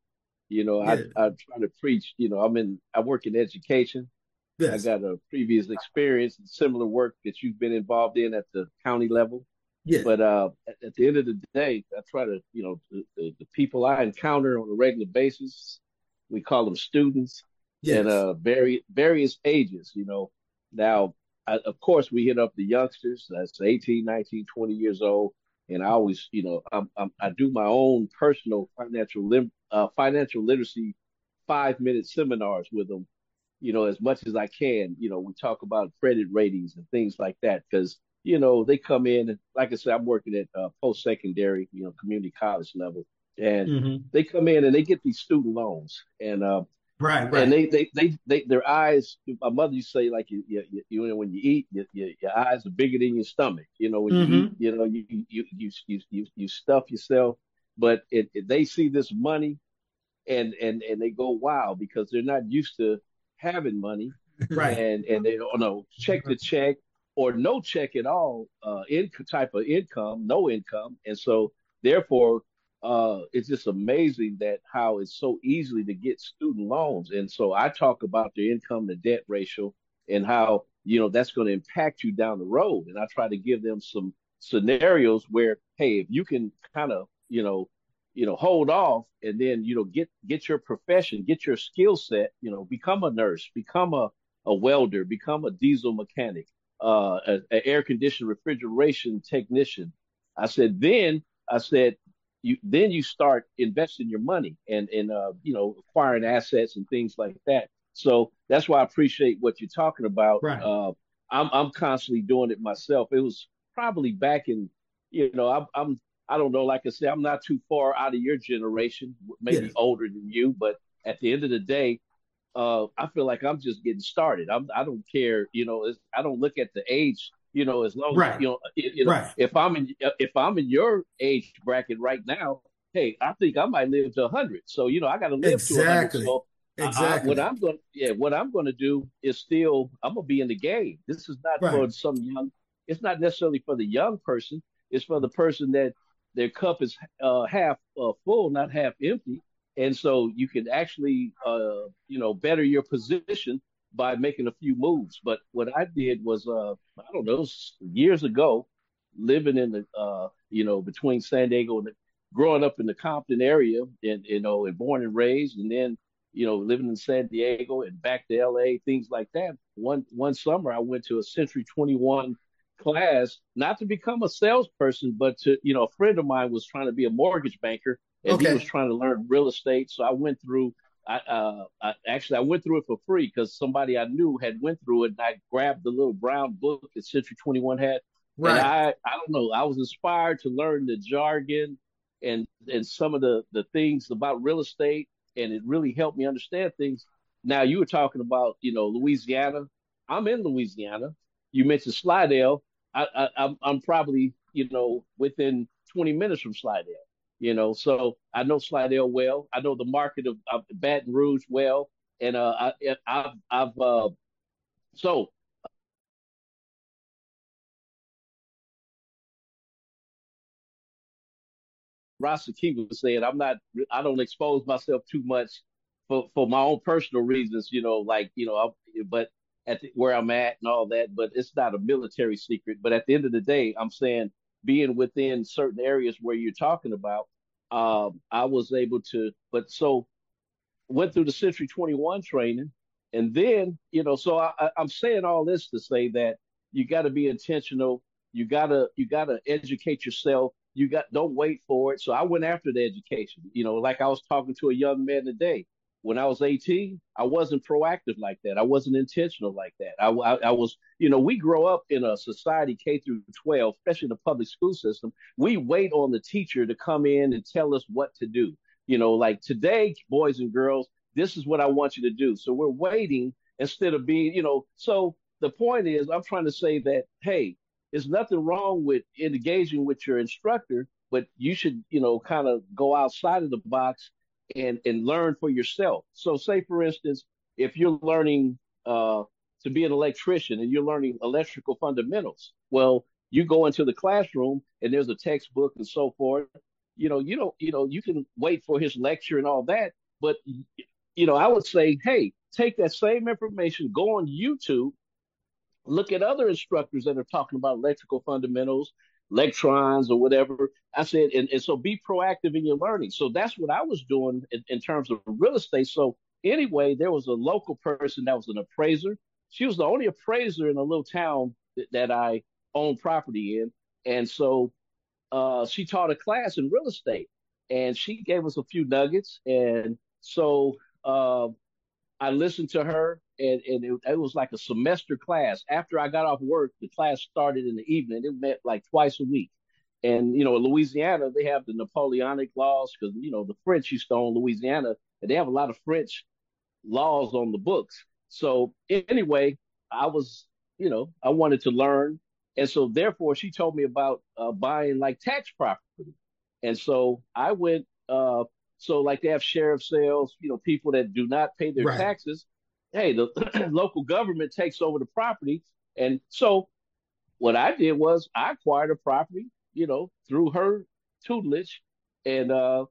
You know, I Yeah. I try to preach. You know, I'm in. I work in education. I Yes. got a previous experience in similar work that you've been involved in at the county level. Yeah. But uh, at, at the end of the day, I try to, you know, the, the, the people I encounter on a regular basis, we call them students, and Yes. uh, vari- various ages. You know, now I, of course we hit up the youngsters. That's eighteen, nineteen, twenty years old, and I always, you know, I'm, I'm, I do my own personal financial lim- uh, financial literacy five minute seminars with them, you know, as much as I can. You know, we talk about credit ratings and things like that because, you know, they come in and like I said, I'm working at uh, post secondary, you know, community college level, and Hmm. they come in and they get these student loans, and uh, Right. and Right. they, they they they their eyes. My mother used to say like you you, you know when you eat, your, your your eyes are bigger than your stomach. You know when you eat, Hmm. you know you you you you you, you stuff yourself, but it, it, they see this money and and and they go wow because they're not used to having money, Right. and and they don't know check to check or no check at all, uh in type of income, no income, and so therefore uh it's just amazing that how it's so easily to get student loans. And so I talk about the income to debt ratio and how, you know, that's going to impact you down the road, and I try to give them some scenarios where, hey, if you can kind of, you know, you know, hold off and then, you know, get get your profession, get your skill set, you know, become a nurse, become a, a welder, become a diesel mechanic, uh, an air conditioned refrigeration technician. I said, then I said, you then you start investing your money and and uh, you know, acquiring assets and things like that. So that's why I appreciate what you're talking about. Right. Uh, I'm I'm constantly doing it myself. It was probably back in, you know, I'm I'm I don't know. Like I said, I'm not too far out of your generation, maybe Yes. older than you, but at the end of the day, uh, I feel like I'm just getting started. I'm, I don't care, you know, it's, I don't look at the age, you know, as long as, Right. you know, you, you know, Right. if I'm in, if I'm in your age bracket right now, hey, I think I might live to a hundred. So, you know, I got to live to a hundred. Exactly. So I, I, what Exactly. I'm going to, yeah, what I'm going to do is still, I'm going to be in the game. This is not Right. for some young, it's not necessarily for the young person. It's for the person that their cup is uh, half uh, full, not half empty, and so you can actually, uh, you know, better your position by making a few moves. But what I did was, uh, I don't know, years ago, living in the, uh, you know, between San Diego and the, growing up in the Compton area, and you know, and born and raised, and then, you know, living in San Diego and back to L A, things like that. One one summer, I went to a Century twenty-one class, not to become a salesperson, but to, you know, a friend of mine was trying to be a mortgage banker and he was Okay. trying to learn real estate. So I went through, I, uh, I actually, I went through it for free because somebody I knew had went through it, and I grabbed the little brown book that Century twenty-one had. And Right. I, I don't know, I was inspired to learn the jargon and, and some of the, the things about real estate. And it really helped me understand things. Now you were talking about, you know, Louisiana. I'm in Louisiana. You mentioned Slidell. I, I I'm I'm probably, you know, within twenty minutes from Slidell. You know, so I know Slidell well. I know the market of, of Baton Rouge well, and uh, I I've I've uh, so Rasta Key was saying I'm not I don't expose myself too much for for my own personal reasons. You know, like you know, I, but at the, where I'm at and all that, but it's not a military secret. But at the end of the day, I'm saying being within certain areas where you're talking about, um, I was able to. But so went through the Century twenty-one training, and then you know, so I, I, I'm saying all this to say that you got to be intentional. You gotta you gotta educate yourself. You got don't wait for it. So I went after the education. You know, like I was talking to a young man today. When I was eighteen, I wasn't proactive like that. I wasn't intentional like that. I, I, I was, you know, we grow up in a society K through twelve, especially the public school system. We wait on the teacher to come in and tell us what to do. You know, like today, boys and girls, this is what I want you to do. So we're waiting instead of being, you know, so the point is, I'm trying to say that, hey, there's nothing wrong with engaging with your instructor, but you should, you know, kind of go outside of the box and and learn for yourself. So, say for instance, if you're learning uh, to be an electrician and you're learning electrical fundamentals, well, you go into the classroom and there's a textbook and so forth. You know, you don't, you know, you can wait for his lecture and all that, But you know, I would say, hey, take that same information, go on YouTube, look at other instructors that are talking about electrical fundamentals, electrons or whatever. I said, and, and so be proactive in your learning. So that's what I was doing in, in terms of real estate. So anyway, there was a local person that was an appraiser. She was the only appraiser in a little town that, that I owned property in. And so uh, she taught a class in real estate and she gave us a few nuggets. And so uh, I listened to her, and, and it, it was like a semester class. After I got off work, the class started in the evening. It met like twice a week. And, you know, in Louisiana, they have the Napoleonic laws because, you know, the French used to own Louisiana, and they have a lot of French laws on the books. So anyway, I was, you know, I wanted to learn. And so therefore, she told me about uh, buying like tax property. And so I went, uh, so like they have sheriff sales, you know, people that do not pay their Right. taxes. Hey, the local government takes over the property. And so what I did was I acquired a property, you know, through her tutelage. And uh,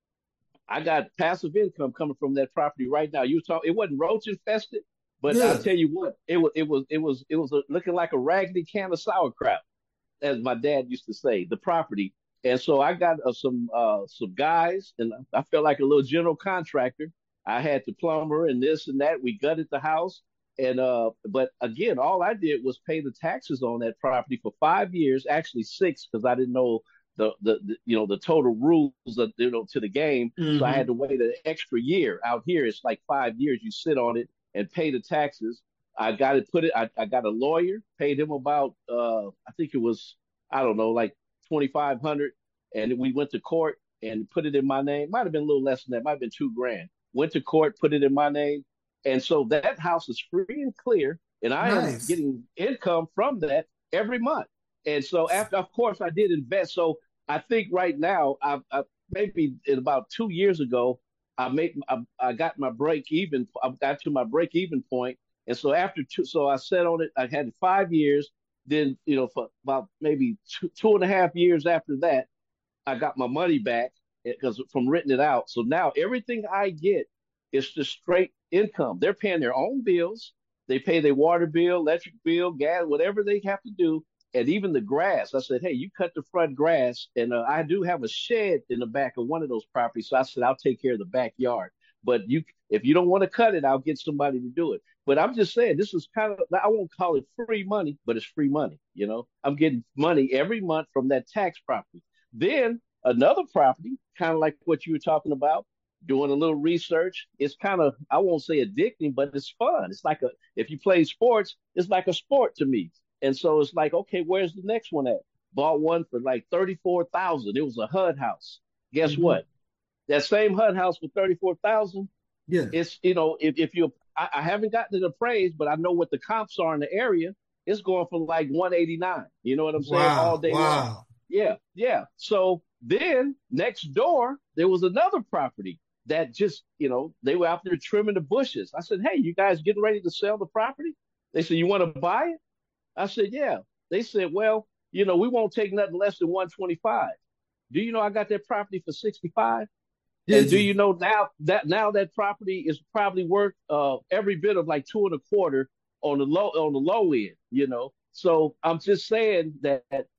I got passive income coming from that property right now. You talk, it wasn't roach infested, but I'll Good. tell you what, it was, it was, it was, it was a, looking like a raggedy can of sauerkraut, as my dad used to say, the property. And so I got uh, some uh, some guys, and I felt like a little general contractor. I had the plumber and this and that. We gutted the house, and uh, but again, all I did was pay the taxes on that property for five years, actually six, because I didn't know the, the the you know the total rules of, you know to the game. So I had Hmm. to wait an extra year. Out here, it's like five years. You sit on it and pay the taxes. I got it put it. I, I got a lawyer, paid him about uh, I think it was I don't know like twenty-five hundred, and we went to court and put it in my name. Might have been a little less than that. Might have been two grand. Went to court, put it in my name, and so that house is free and clear, and I am Nice. getting income from that every month. And so after, of course, I did invest. So I think right now, I, I maybe in about two years ago, I made I, I got my break even. I got to my break even point, and so after two, so I sat on it. I had five years. Then you know for about maybe two, two and a half years after that, I got my money back because from renting it out. So now everything I get is just straight income. They're paying their own bills. They pay their water bill, electric bill, gas, whatever they have to do. And even the grass. I said, hey, you cut the front grass. And uh, I do have a shed in the back of one of those properties. So I said, I'll take care of the backyard. But you, if you don't want to cut it, I'll get somebody to do it. But I'm just saying, this is kind of, I won't call it free money, but it's free money. You know, I'm getting money every month from that tax property. Then another property, kind of like what you were talking about, doing a little research. It's kind of, I won't say addicting, but it's fun. It's like a, if you play sports, it's like a sport to me. And so it's like, okay, where's the next one at? Bought one for like thirty-four thousand. It was a H U D house. Guess Hmm. what? That same H U D house for thirty-four thousand, Yeah. it's, you know, if, if you, I, I haven't gotten it appraised, but I know what the comps are in the area. It's going for like one eighty-nine. You know what I'm saying? All Wow. day long. Wow. Yeah, yeah. So then next door, there was another property that just, you know, they were out there trimming the bushes. I said, hey, you guys getting ready to sell the property? They said, you want to buy it? I said, yeah. They said, well, you know, we won't take nothing less than one twenty-five. Do you know I got that property for sixty-five? And Did do you? you know now that now that property is probably worth uh every bit of like two and a quarter on the low on the low end, you know. So I'm just saying that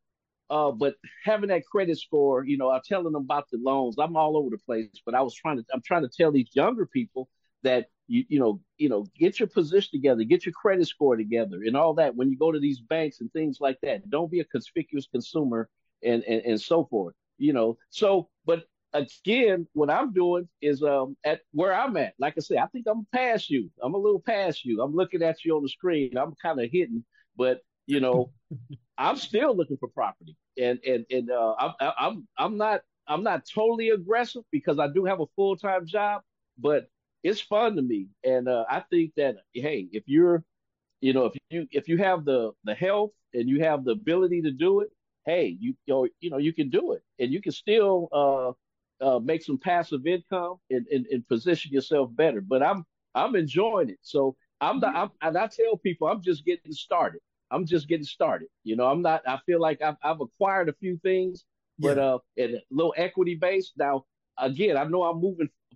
uh, but having that credit score, you know, I'm telling them about the loans. I'm all over the place, but I was trying to, I'm trying to tell these younger people that you, you know, you know, get your position together, get your credit score together, and all that. When you go to these banks and things like that, don't be a conspicuous consumer, and and, and so forth. You know, so but again, what I'm doing is um at where I'm at. Like I said, I think I'm past you. I'm a little past you. I'm looking at you on the screen. I'm kind of hidden, but you know, I'm still looking for property, and and and uh, I'm I'm I'm not I'm not totally aggressive because I do have a full time job, but it's fun to me, and uh, I think that hey, if you're you know if you if you have the the health and you have the ability to do it, hey, you you know, you know you can do it, and you can still uh, uh, make some passive income and, and and position yourself better. But I'm I'm enjoying it, so I'm the I'm, and I tell people I'm just getting started. I'm just getting started. You know, I'm not. I feel like I've I've acquired a few things, but Yeah. uh, and a little equity base. Now, again, I know I'm moving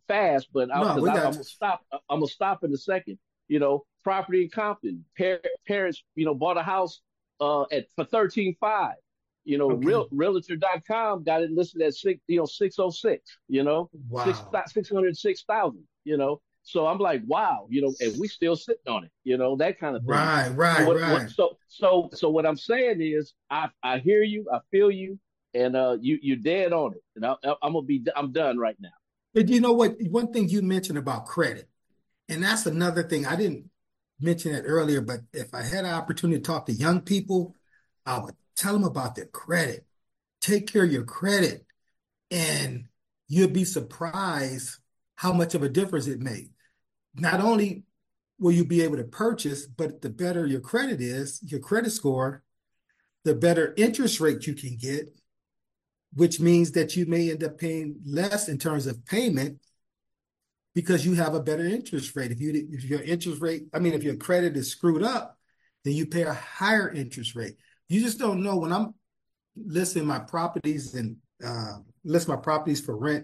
fast, but No, because we I, I, I'm got you. gonna stop. I'm gonna stop in a second. You know, property in Compton. Par- parents, you know, bought a house uh at for thirteen five. You know, Okay. real realtor dot com got it listed at six, you know, six oh six. You know, six Wow. six hundred six thousand. You know, so I'm like, wow, you know, and we still sitting on it. You know, that kind of thing. Right, So right, what what right. so so so what I'm saying is, I I hear you, I feel you, and uh, you you're dead on it, and I, I, I'm gonna be I'm done right now. But you know what? One thing you mentioned about credit, and that's another thing I didn't mention it earlier, but if I had an opportunity to talk to young people, I would tell them about their credit. Take care of your credit, and you'll be surprised how much of a difference it made. Not only will you be able to purchase, but the better your credit is, your credit score, the better interest rate you can get, which means that you may end up paying less in terms of payment because you have a better interest rate. If you if your interest rate, I mean, if your credit is screwed up, then you pay a higher interest rate. You just don't know. When I'm listing my properties and uh, list my properties for rent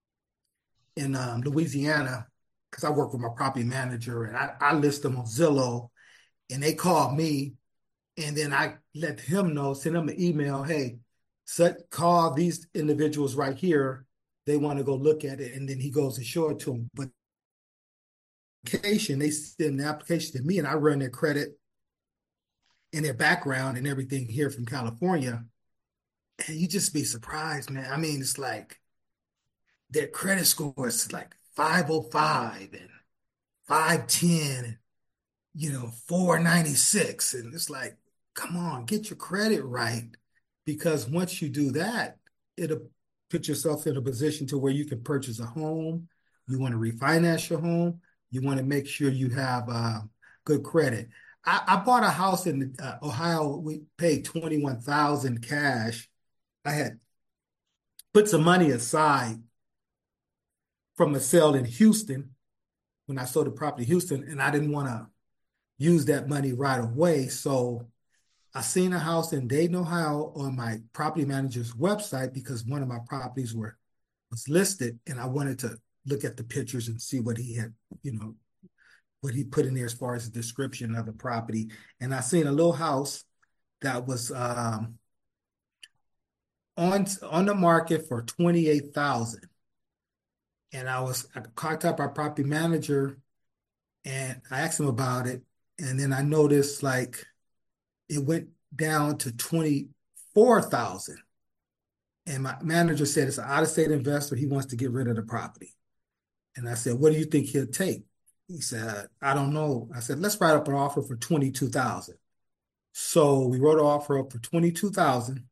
in um, Louisiana, because I work with my property manager and I, I list them on Zillow, and they call me, and then I let him know, send them an email, hey, set, call these individuals right here. They want to go look at it, and then he goes and show it to them. But application, they send the application to me, and I run their credit and their background and everything here from California. And you just be surprised, man. I mean, it's like their credit score is like five oh five and five ten, and, you know, four ninety-six. And it's like, come on, get your credit right. Because once you do that, it'll put yourself in a position to where you can purchase a home. You want to refinance your home. You want to make sure you have uh, good credit. I, I bought a house in uh, Ohio. We paid twenty-one thousand dollars cash. I had put some money aside from a sale in Houston when I sold the property in Houston, and I didn't want to use that money right away. So I seen a house in Dayton, Ohio on my property manager's website because one of my properties were was listed, and I wanted to look at the pictures and see what he had, you know, what he put in there as far as the description of the property. And I seen a little house that was um, on on the market for twenty-eight thousand. And I was I contacted our property manager and I asked him about it. And then I noticed like it went down to twenty-four thousand. And my manager said it's an out-of-state investor. He wants to get rid of the property. And I said, what do you think he'll take? He said, I don't know. I said, let's write up an offer for twenty-two thousand. So we wrote an offer up for twenty-two thousand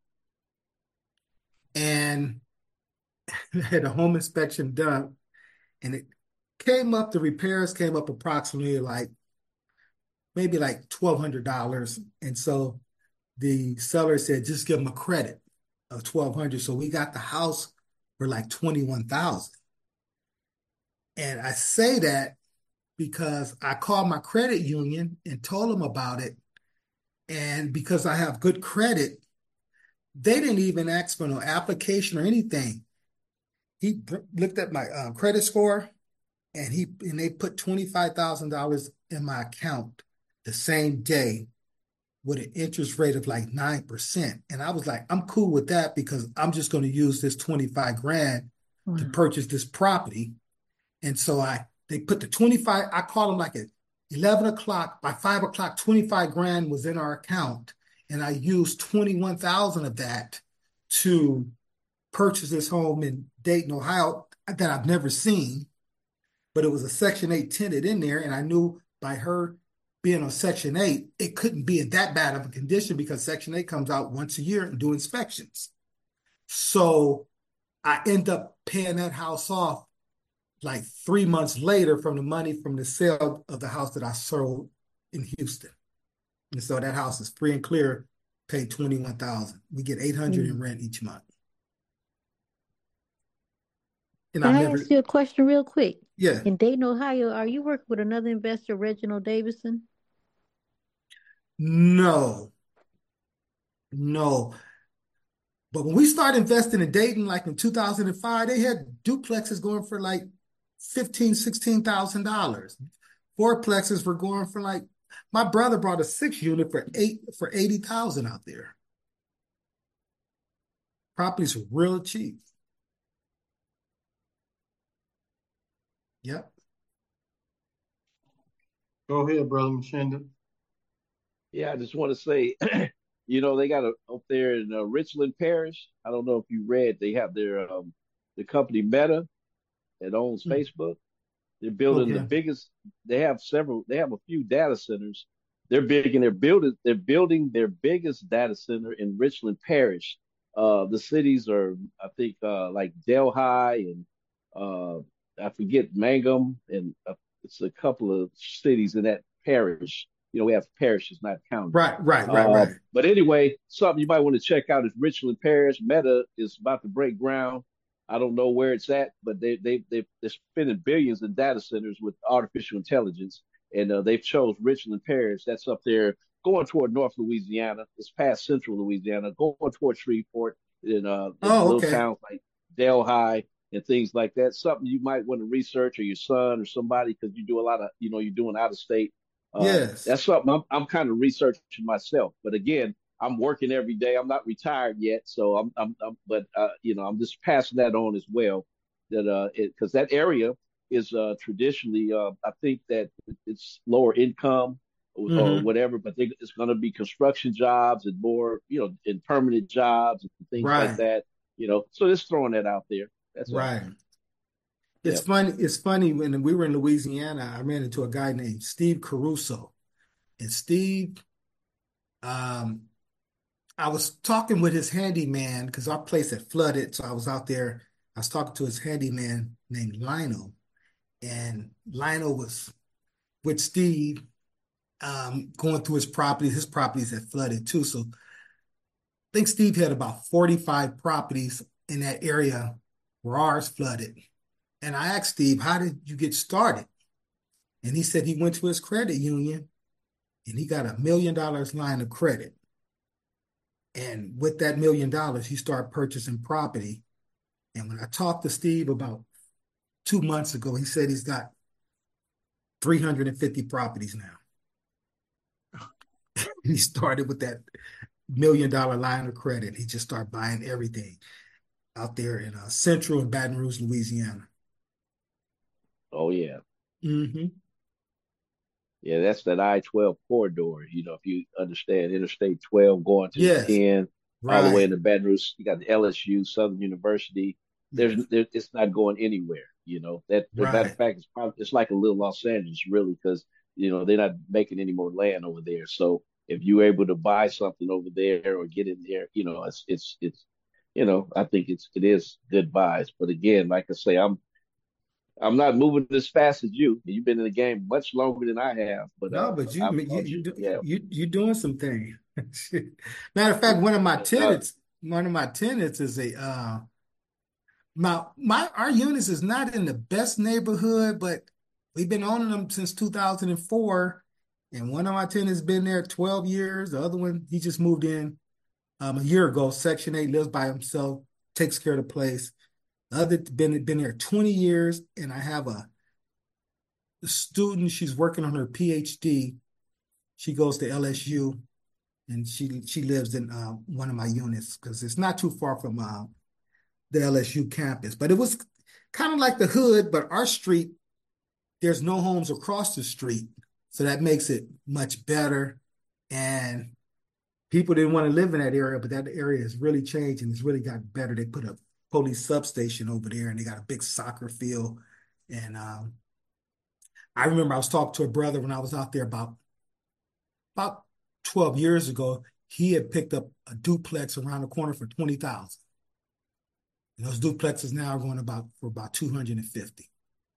and had a home inspection done. And it came up, the repairs came up approximately like maybe like twelve hundred dollars. And so the seller said, just give them a credit of twelve hundred dollars. So we got the house for like twenty-one thousand dollars. And I say that because I called my credit union and told them about it. And because I have good credit, they didn't even ask for no application or anything. He looked at my uh, credit score and he and they put twenty-five thousand dollars in my account the same day with an interest rate of like nine percent. And I was like, I'm cool with that because I'm just going to use this twenty-five grand wow. to purchase this property. And so I, they put the twenty-five, I called them like at eleven o'clock, by five o'clock, twenty-five grand was in our account. And I used twenty-one thousand of that to purchase this home in Dayton, Ohio that I've never seen, but it was a Section eight tenant in there. And I knew by her being on Section eight, it couldn't be in that bad of a condition because Section eight comes out once a year and do inspections. So I end up paying that house off like three months later from the money from the sale of the house that I sold in Houston. And so that house is free and clear, paid twenty-one thousand. We get eight hundred mm. in rent each month. And Can I, I never... ask you a question real quick? Yeah. In Dayton, Ohio, are you working with another investor, Reginald Davidson? No. No. But when we started investing in Dayton, like in two thousand five, they had duplexes going for like fifteen, sixteen thousand dollars. Fourplexes were going for like, my brother brought a six unit for eight for eighty thousand out there. Properties were real cheap. Yep. Go ahead, Brother Machinda. Yeah, I just want to say, you know, they got a up there in uh, Richland Parish. I don't know if you read, they have their um, the company Meta that owns Hmm. Facebook. They're building the Okay. biggest. They have several. They have a few data centers. They're big and they're building. They're building their biggest data center in Richland Parish. Uh, the cities are, I think, uh, like Delhi and uh, I forget Mangum, and uh, it's a couple of cities in that parish. You know, we have parishes, not counties. Right, right, right, Uh, right. but anyway, something you might want to check out is Richland Parish. Meta is about to break ground. I don't know where it's at, but they they they they're spending billions in data centers with artificial intelligence, and uh, they've chose Richland Parish. That's up there, going toward North Louisiana. It's past Central Louisiana, going toward Shreveport, in uh, in Oh, little okay. towns like Delhi and things like that. Something you might want to research, or your son or somebody, because you do a lot of, you know, you're doing out of state. Uh, Yes. that's something I'm I'm kind of researching myself. But again, I'm working every day. I'm not retired yet, so I'm, I'm, I'm but uh, you know, I'm just passing that on as well. That uh, because that area is uh traditionally, uh, I think that it's lower income or, or Hmm. whatever, but they, it's going to be construction jobs and more, you know, and permanent jobs and things like Right, that. You know, so just throwing that out there. That's all. right. It's Yeah. funny. It's funny when we were in Louisiana, I ran into a guy named Steve Caruso. And Steve, um, I was talking with his handyman because our place had flooded. So I was out there. I was talking to his handyman named Lionel. And Lionel was with Steve, um, going through his properties. His properties had flooded too. So I think Steve had about forty-five properties in that area where ours flooded. And I asked Steve, how did you get started? And he said he went to his credit union and he got a million dollars line of credit. And with that million dollars, he started purchasing property. And when I talked to Steve about two months ago, he said he's got three hundred fifty properties now. He started with that million dollar line of credit. He just started buying everything out there in uh, Central and Baton Rouge, Louisiana. Oh yeah. Hmm. Yeah, that's that I twelve corridor. You know, if you understand Interstate twelve going to the Yes, ten, all the way right. into Baton Rouge, you got the L S U, Southern University. There's, Yes, there, it's not going anywhere. You know, that, as a matter of right. fact, it's probably, it's like a little Los Angeles, really, because, you know, they're not making any more land over there. So if you're able to buy something over there or get in there, you know, it's, it's, it's, you know, I think it's, it is good buys. But again, like I say, I'm, I'm not moving as fast as you. You've been in the game much longer than I have, but No, uh, but you I'm, you I'm you sure, do- yeah, you you doing some things. Matter of fact, yeah. one of my And uh, tenants, one of my tenants is a uh my my our units is not in the best neighborhood, but we've been owning them since two thousand four. And one of my tenants been there twelve years. The other one, he just moved in um a year ago. Section eight, lives by himself, takes care of the place. The other been been there twenty years, and I have a student, she's working on her PhD. She goes to L S U and she she lives in uh, one of my units because it's not too far from uh, the L S U campus. But it was kind of like the hood, but our street, there's no homes across the street. So that makes it much better. And people didn't want to live in that area, but that area has really changed and it's really got better. They put a police substation over there and they got a big soccer field. And um, I remember I was talking to a brother when I was out there about about twelve years ago. He had picked up a duplex around the corner for twenty thousand. And those duplexes now are going about for about two hundred fifty.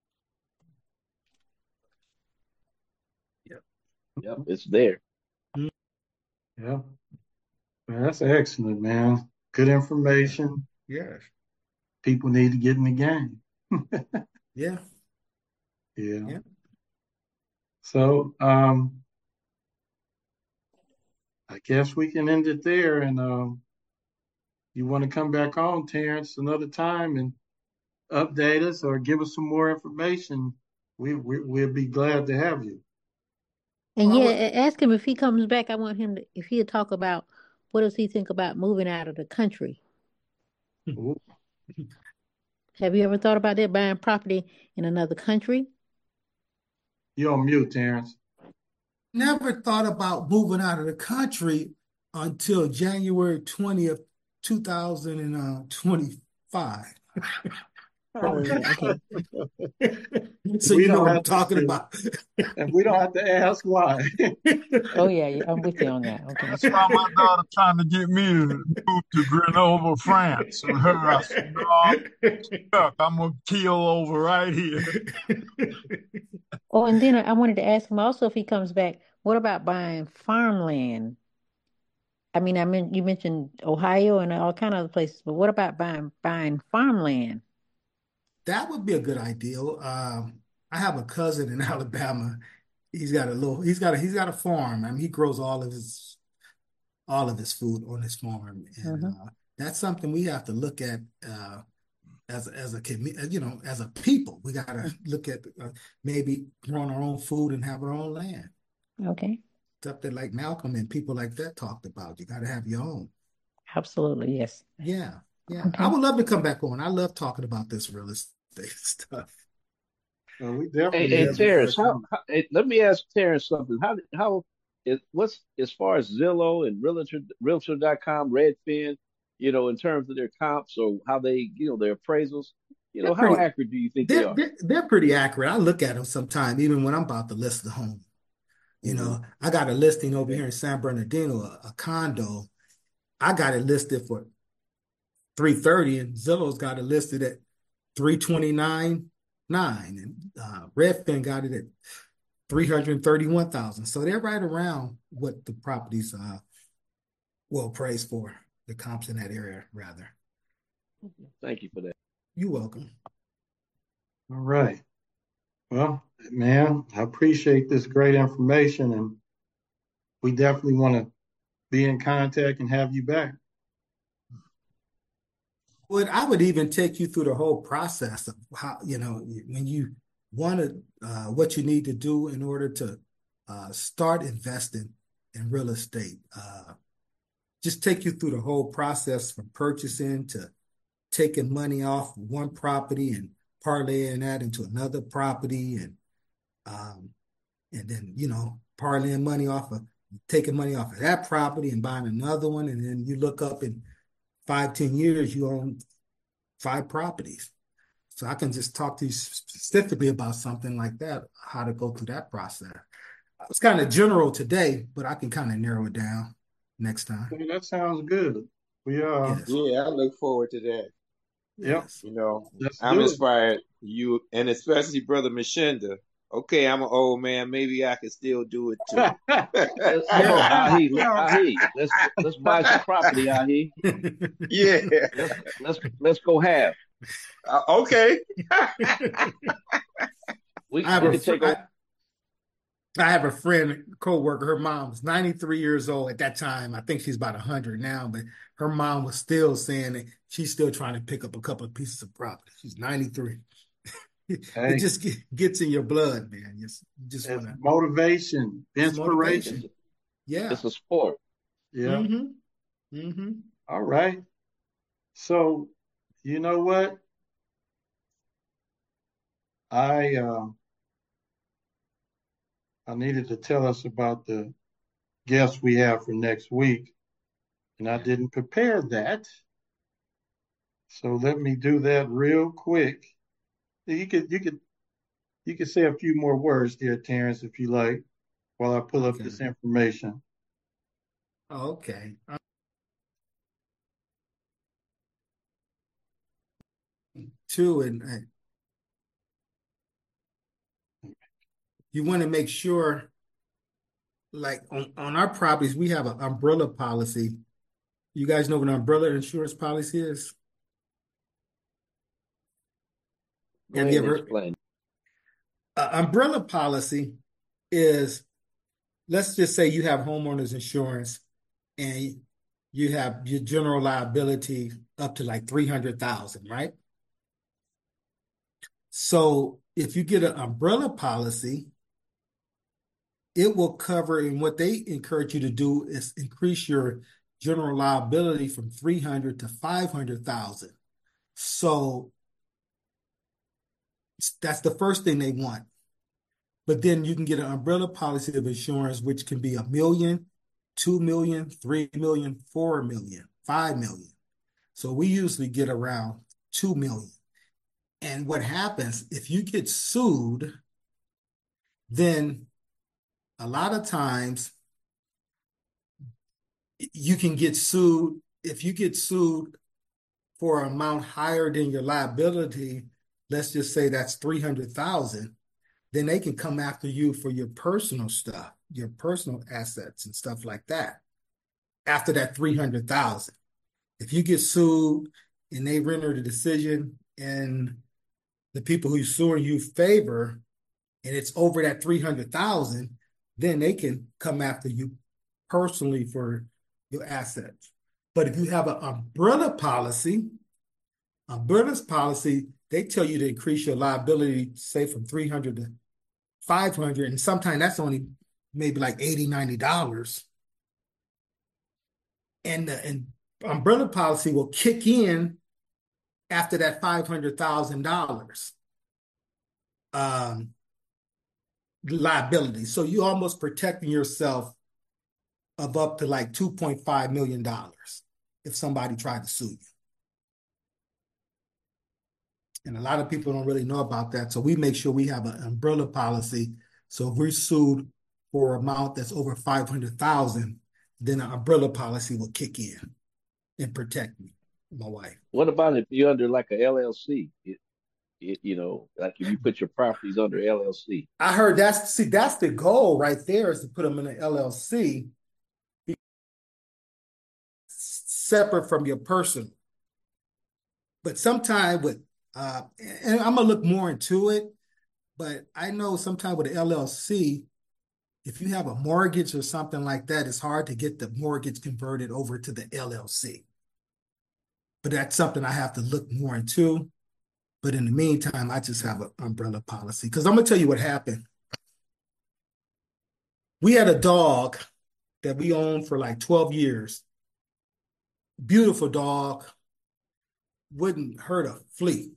Yep. yep, it's there. Yeah. Man, that's excellent, man. Good information. Yes. People need to get in the game. Yeah. Yeah. Yeah. So um, I guess we can end it there. And um, you want to come back on, Terrence, another time and update us or give us some more information, we, we we'll be glad to have you. And Well, I yeah, would- a- ask him if he comes back. I want him to, if he'll talk about what does he think about moving out of the country. Ooh, Have you ever thought about that, buying property in another country? you're on mute, Terrence. never thought about moving out of the country until January twentieth, two thousand twenty-five. Oh, yeah, okay. So We you know don't what I'm have to talking say- about. And we don't have to ask why. Oh, yeah, yeah, I'm with you on that. Okay. That's why my daughter trying to get me to move to Grenoble, France. With her, I said, no, stuck. I'm gonna keel over right here. Oh, and then I I wanted to ask him also if he comes back, what about buying farmland? I mean, I mean, you mentioned Ohio and all kind of other places, but what about buying buying farmland? That would be a good idea. Um, I have a cousin in Alabama. He's got a little. He's got a. He's got a farm. I mean, he grows all of his all of his food on his farm, and Mhm. uh, that's something we have to look at uh, as as a commu- you know, as a people. We got to look at uh, maybe growing our own food and have our own land. Okay, Stuff that like Malcolm and people like that talked about. You got to have your own. absolutely, yes. Yeah, yeah. Okay. I would love to come back on. I love talking about this real estate stuff. Well, we Hey, definitely hey, have Terrence, to- how, how hey, let me ask Terrence something. How how is what's as far as Zillow and Realtor Realtor dot com, Redfin, you know, in terms of their comps or how they, you know, their appraisals, you know, They're how pretty- accurate do you think they They're, are? they're, they're pretty accurate. I look at them sometime, even when I'm about to list the home. You know, I got a listing over here in San Bernardino, a, a condo. I got it listed for three thirty, and Zillow's got it listed at three twenty-nine nine, and uh, Redfin got it at three hundred thirty-one thousand. So they're right around what the properties uh well appraised for, the comps in that area, rather. Thank you for that. You're welcome. All right. Well, man, I appreciate this great information, and we definitely want to be in contact and have you back. Would I would even take you through the whole process of how, you know, when you want to, uh, what you need to do in order to uh, start investing in real estate. Uh, just take you through the whole process from purchasing to taking money off one property and parlaying that into another property, and um, and then, you know, parlaying money off of taking money off of that property and buying another one, and then you look up in five, ten years, you own five properties. So I can just talk to you specifically about something like that, how to go through that process. It's kind of general today, but I can kind of narrow it down next time. Well, that sounds good. We uh, Yes. Yeah, I look forward to that. Yep. Yes. You know, Let's I'm do it. inspired. You and especially Brother Machinda. Okay, I'm an old man. Maybe I can still do it too. Let's, come on, Ahi, let- Ahi, let's let's buy some property, Ahi. Yeah. Let's let's let's go have. Uh, okay. We, I have, we a, can take fr- over. I, I have a friend, co-worker. Her mom was ninety-three years old at that time. I think she's about one hundred now, but her mom was still saying that she's still trying to pick up a couple of pieces of property. She's ninety-three. Hey. It just get, gets in your blood, man. You just, you just It's want to. motivation, It's inspiration. motivation. Yeah. It's a sport. Yeah. Mm-hmm. Mm-hmm. All right. So, you know what? I uh, I needed to tell us about the guests we have for next week, and I didn't prepare that. So let me do that real quick. You could you could you could say a few more words there, Terrence, if you like, while I pull up Okay. this information. Okay. Uh, Two, and uh, you want to make sure, like on, on our properties, we have an umbrella policy. You guys know what an umbrella insurance policy is? Go Have ahead you and ever- explain. Uh, umbrella policy is, let's just say you have homeowners insurance and you have your general liability up to like three hundred thousand, right? So if you get an umbrella policy, it will cover, and what they encourage you to do is increase your general liability from three hundred to five hundred thousand. So that's the first thing they want. But then you can get an umbrella policy of insurance, which can be a million, two million, three million, four million, five million. So we usually get around two million. And what happens if you get sued, then a lot of times you can get sued. If you get sued for an amount higher than your liability, let's just say that's three hundred thousand, then they can come after you for your personal stuff, your personal assets and stuff like that. After that three hundred thousand, if you get sued and they render the decision and the people who suing you favor, and it's over that three hundred thousand, then they can come after you personally for your assets. But if you have an umbrella policy, umbrella's policy, they tell you to increase your liability, say from three hundred to five hundred, and sometimes that's only maybe like eighty, ninety dollars. And the and umbrella policy will kick in after that five hundred thousand dollars um, liability. So you're almost protecting yourself of up to like two point five million dollars if somebody tried to sue you. And a lot of people don't really know about that. So we make sure we have an umbrella policy. So if we're sued for an amount that's over five hundred thousand dollars, then an umbrella policy will kick in and protect me, my wife. What about if you're under like a L L C? It, it, you know, like if you put your properties under L L C. I heard that's, see, that's the goal right there, is to put them in an L L C separate from your personal. But sometimes with, uh, and I'm going to look more into it, but I know sometimes with an L L C, if you have a mortgage or something like that, it's hard to get the mortgage converted over to the L L C. But that's something I have to look more into. But in the meantime, I just have an umbrella policy. Because I'm going to tell you what happened. We had a dog that we owned for like twelve years. Beautiful dog. Wouldn't hurt a flea.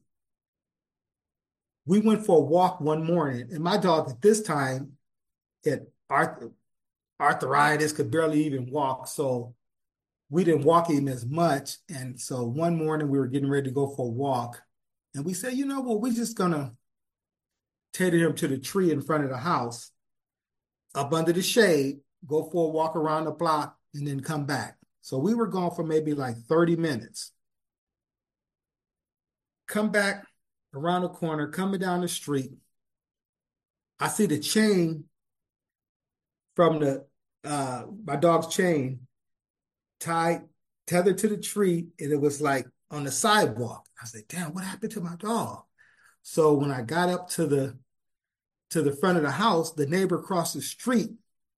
We went for a walk one morning, and my dog at this time had arth- arthritis, could barely even walk. So we didn't walk him as much. And so one morning we were getting ready to go for a walk. And we said, you know what, we're just going to take him to the tree in front of the house, up under the shade, go for a walk around the block, and then come back. So we were gone for maybe like thirty minutes. Come back around the corner, coming down the street. I see the chain from the, uh, my dog's chain tied, tethered to the tree, and it was like on the sidewalk. I said, damn, what happened to my dog? So when I got up to the to the front of the house, the neighbor across the street,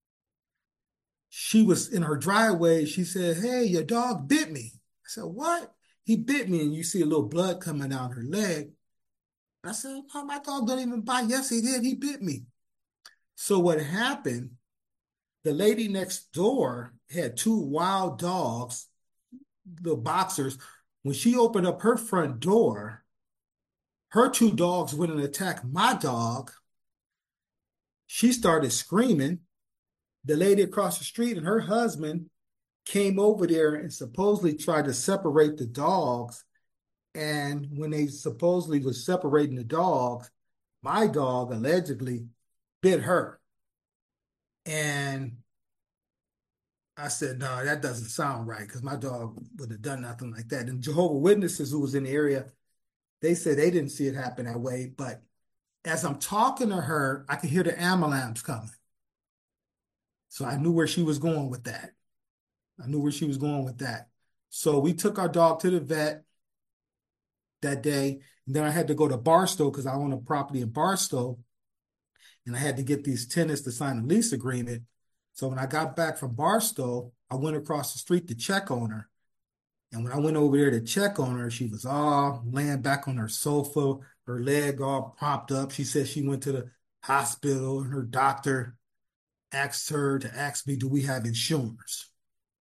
she was in her driveway. She said, hey, your dog bit me. I said, what? He bit me, and you see a little blood coming down her leg. I said, oh, my dog don't even bite. Yes, he did. He bit me. So what happened, the lady next door had two wild dogs, the boxers. When she opened up her front door, her two dogs went and attacked my dog. She started screaming. The lady across the street and her husband came over there and supposedly tried to separate the dogs. And when they supposedly was separating the dogs, my dog allegedly bit her. And I said, no, that doesn't sound right, because my dog would have done nothing like that. And Jehovah's Witnesses who was in the area, they said they didn't see it happen that way. But as I'm talking to her, I could hear the ambulance coming. So I knew where she was going with that. I knew where she was going with that. So we took our dog to the vet that day. And then I had to go to Barstow because I own a property in Barstow. And I had to get these tenants to sign a lease agreement. So when I got back from Barstow, I went across the street to check on her. And when I went over there to check on her, she was all laying back on her sofa, her leg all propped up. She said she went to the hospital and her doctor asked her to ask me, do we have insurance?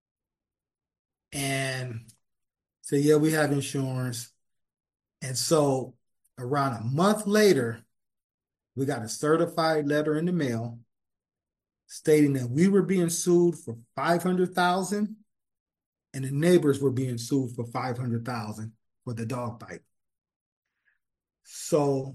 And said, yeah, we have insurance. And so around a month later, we got a certified letter in the mail stating that we were being sued for five hundred thousand dollars and the neighbors were being sued for five hundred thousand dollars for the dog bite. So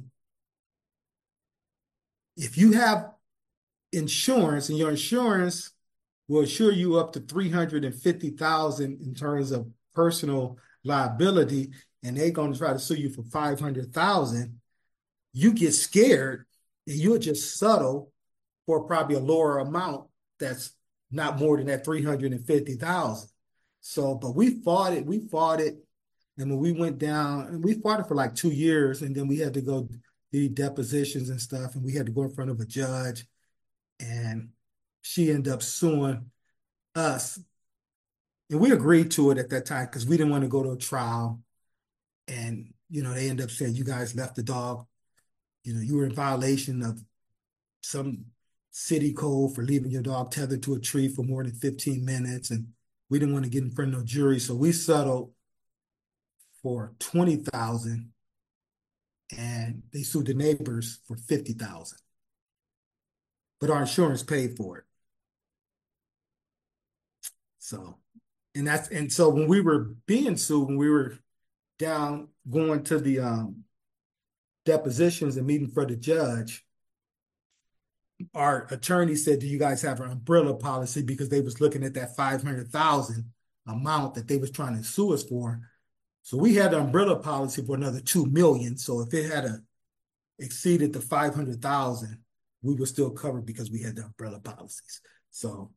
if you have insurance and your insurance will insure you up to three hundred fifty thousand dollars in terms of personal liability, and they're going to try to sue you for five hundred thousand dollars, you get scared and you'll just settle for probably a lower amount that's not more than that three hundred fifty thousand dollars. So, but we fought it, we fought it. And when we went down, and we fought it for like two years, and then we had to go do depositions and stuff, and we had to go in front of a judge, and she ended up suing us. And we agreed to it at that time because we didn't want to go to a trial. And, you know, they ended up saying, you guys left the dog, you know, you were in violation of some city code for leaving your dog tethered to a tree for more than fifteen minutes. And we didn't want to get in front of no jury. So we settled for twenty thousand dollars and they sued the neighbors for fifty thousand dollars. But our insurance paid for it. So, and that's, and so when we were being sued, when we were down going to the um, depositions and meeting for the judge, our attorney said, do you guys have an umbrella policy? Because they was looking at that five hundred thousand amount that they was trying to sue us for. So we had an umbrella policy for another two million. So if it had a, exceeded the five hundred thousand, we were still covered because we had the umbrella policies. So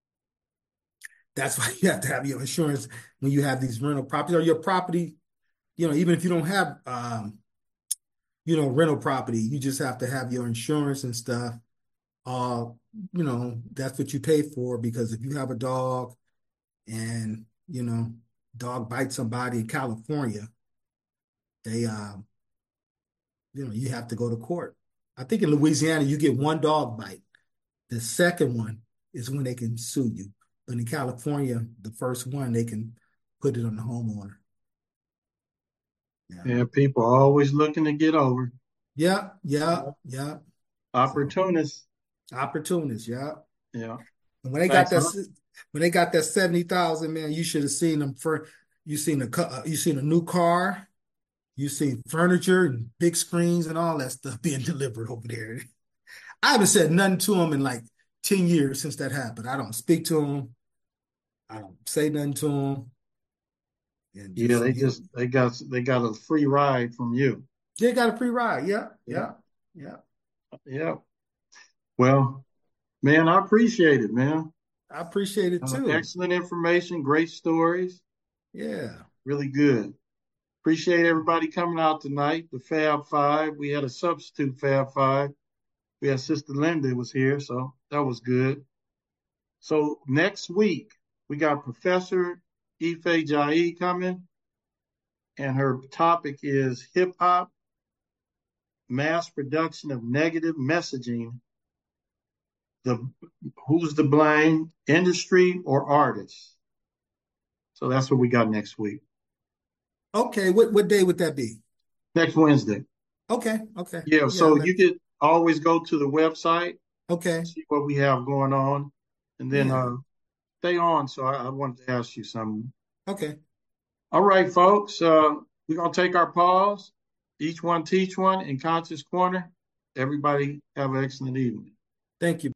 that's why you have to have your insurance when you have these rental properties or your property, you know, even if you don't have, um, you know, rental property, you just have to have your insurance and stuff. Uh, you know, that's what you pay for, because if you have a dog and, you know, dog bites somebody in California, they, um, you know, you have to go to court. I think in Louisiana, you get one dog bite. The second one is when they can sue you. But in California, the first one, they can put it on the homeowner. Yeah, yeah, people are always looking to get over. Yeah, yeah, yeah. Opportunists. So, opportunists, yeah. Yeah. And when they Thanks, got that, huh? when they got that seventy thousand, man, you should have seen them for. You seen a, you seen a new car, you seen furniture and big screens and all that stuff being delivered over there. I haven't said nothing to them in like ten years since that happened. I don't speak to them. I don't say nothing to them. And just, yeah, they just they got they got a free ride from you. They got a free ride. Yeah, yeah, yeah, yeah. Well, man, I appreciate it, man. I appreciate it too. Uh, excellent information, great stories. Yeah, really good. Appreciate everybody coming out tonight. The Fab Five. We had a substitute Fab Five. We had Sister Linda was here, so that was good. So next week we got Professor Ife Jai coming, and her topic is hip hop, mass production of negative messaging. The who's to blame, industry or artists? So that's what we got next week. Okay, what what day would that be? Next Wednesday. Okay, okay. Yeah, yeah so you could always go to the website. Okay. See what we have going on, and then yeah. uh, stay on. So I, I wanted to ask you something. Okay. All right, folks. Uh, we're gonna take our pause. Each one teach one in Conscious Corner. Everybody have an excellent evening. Thank you.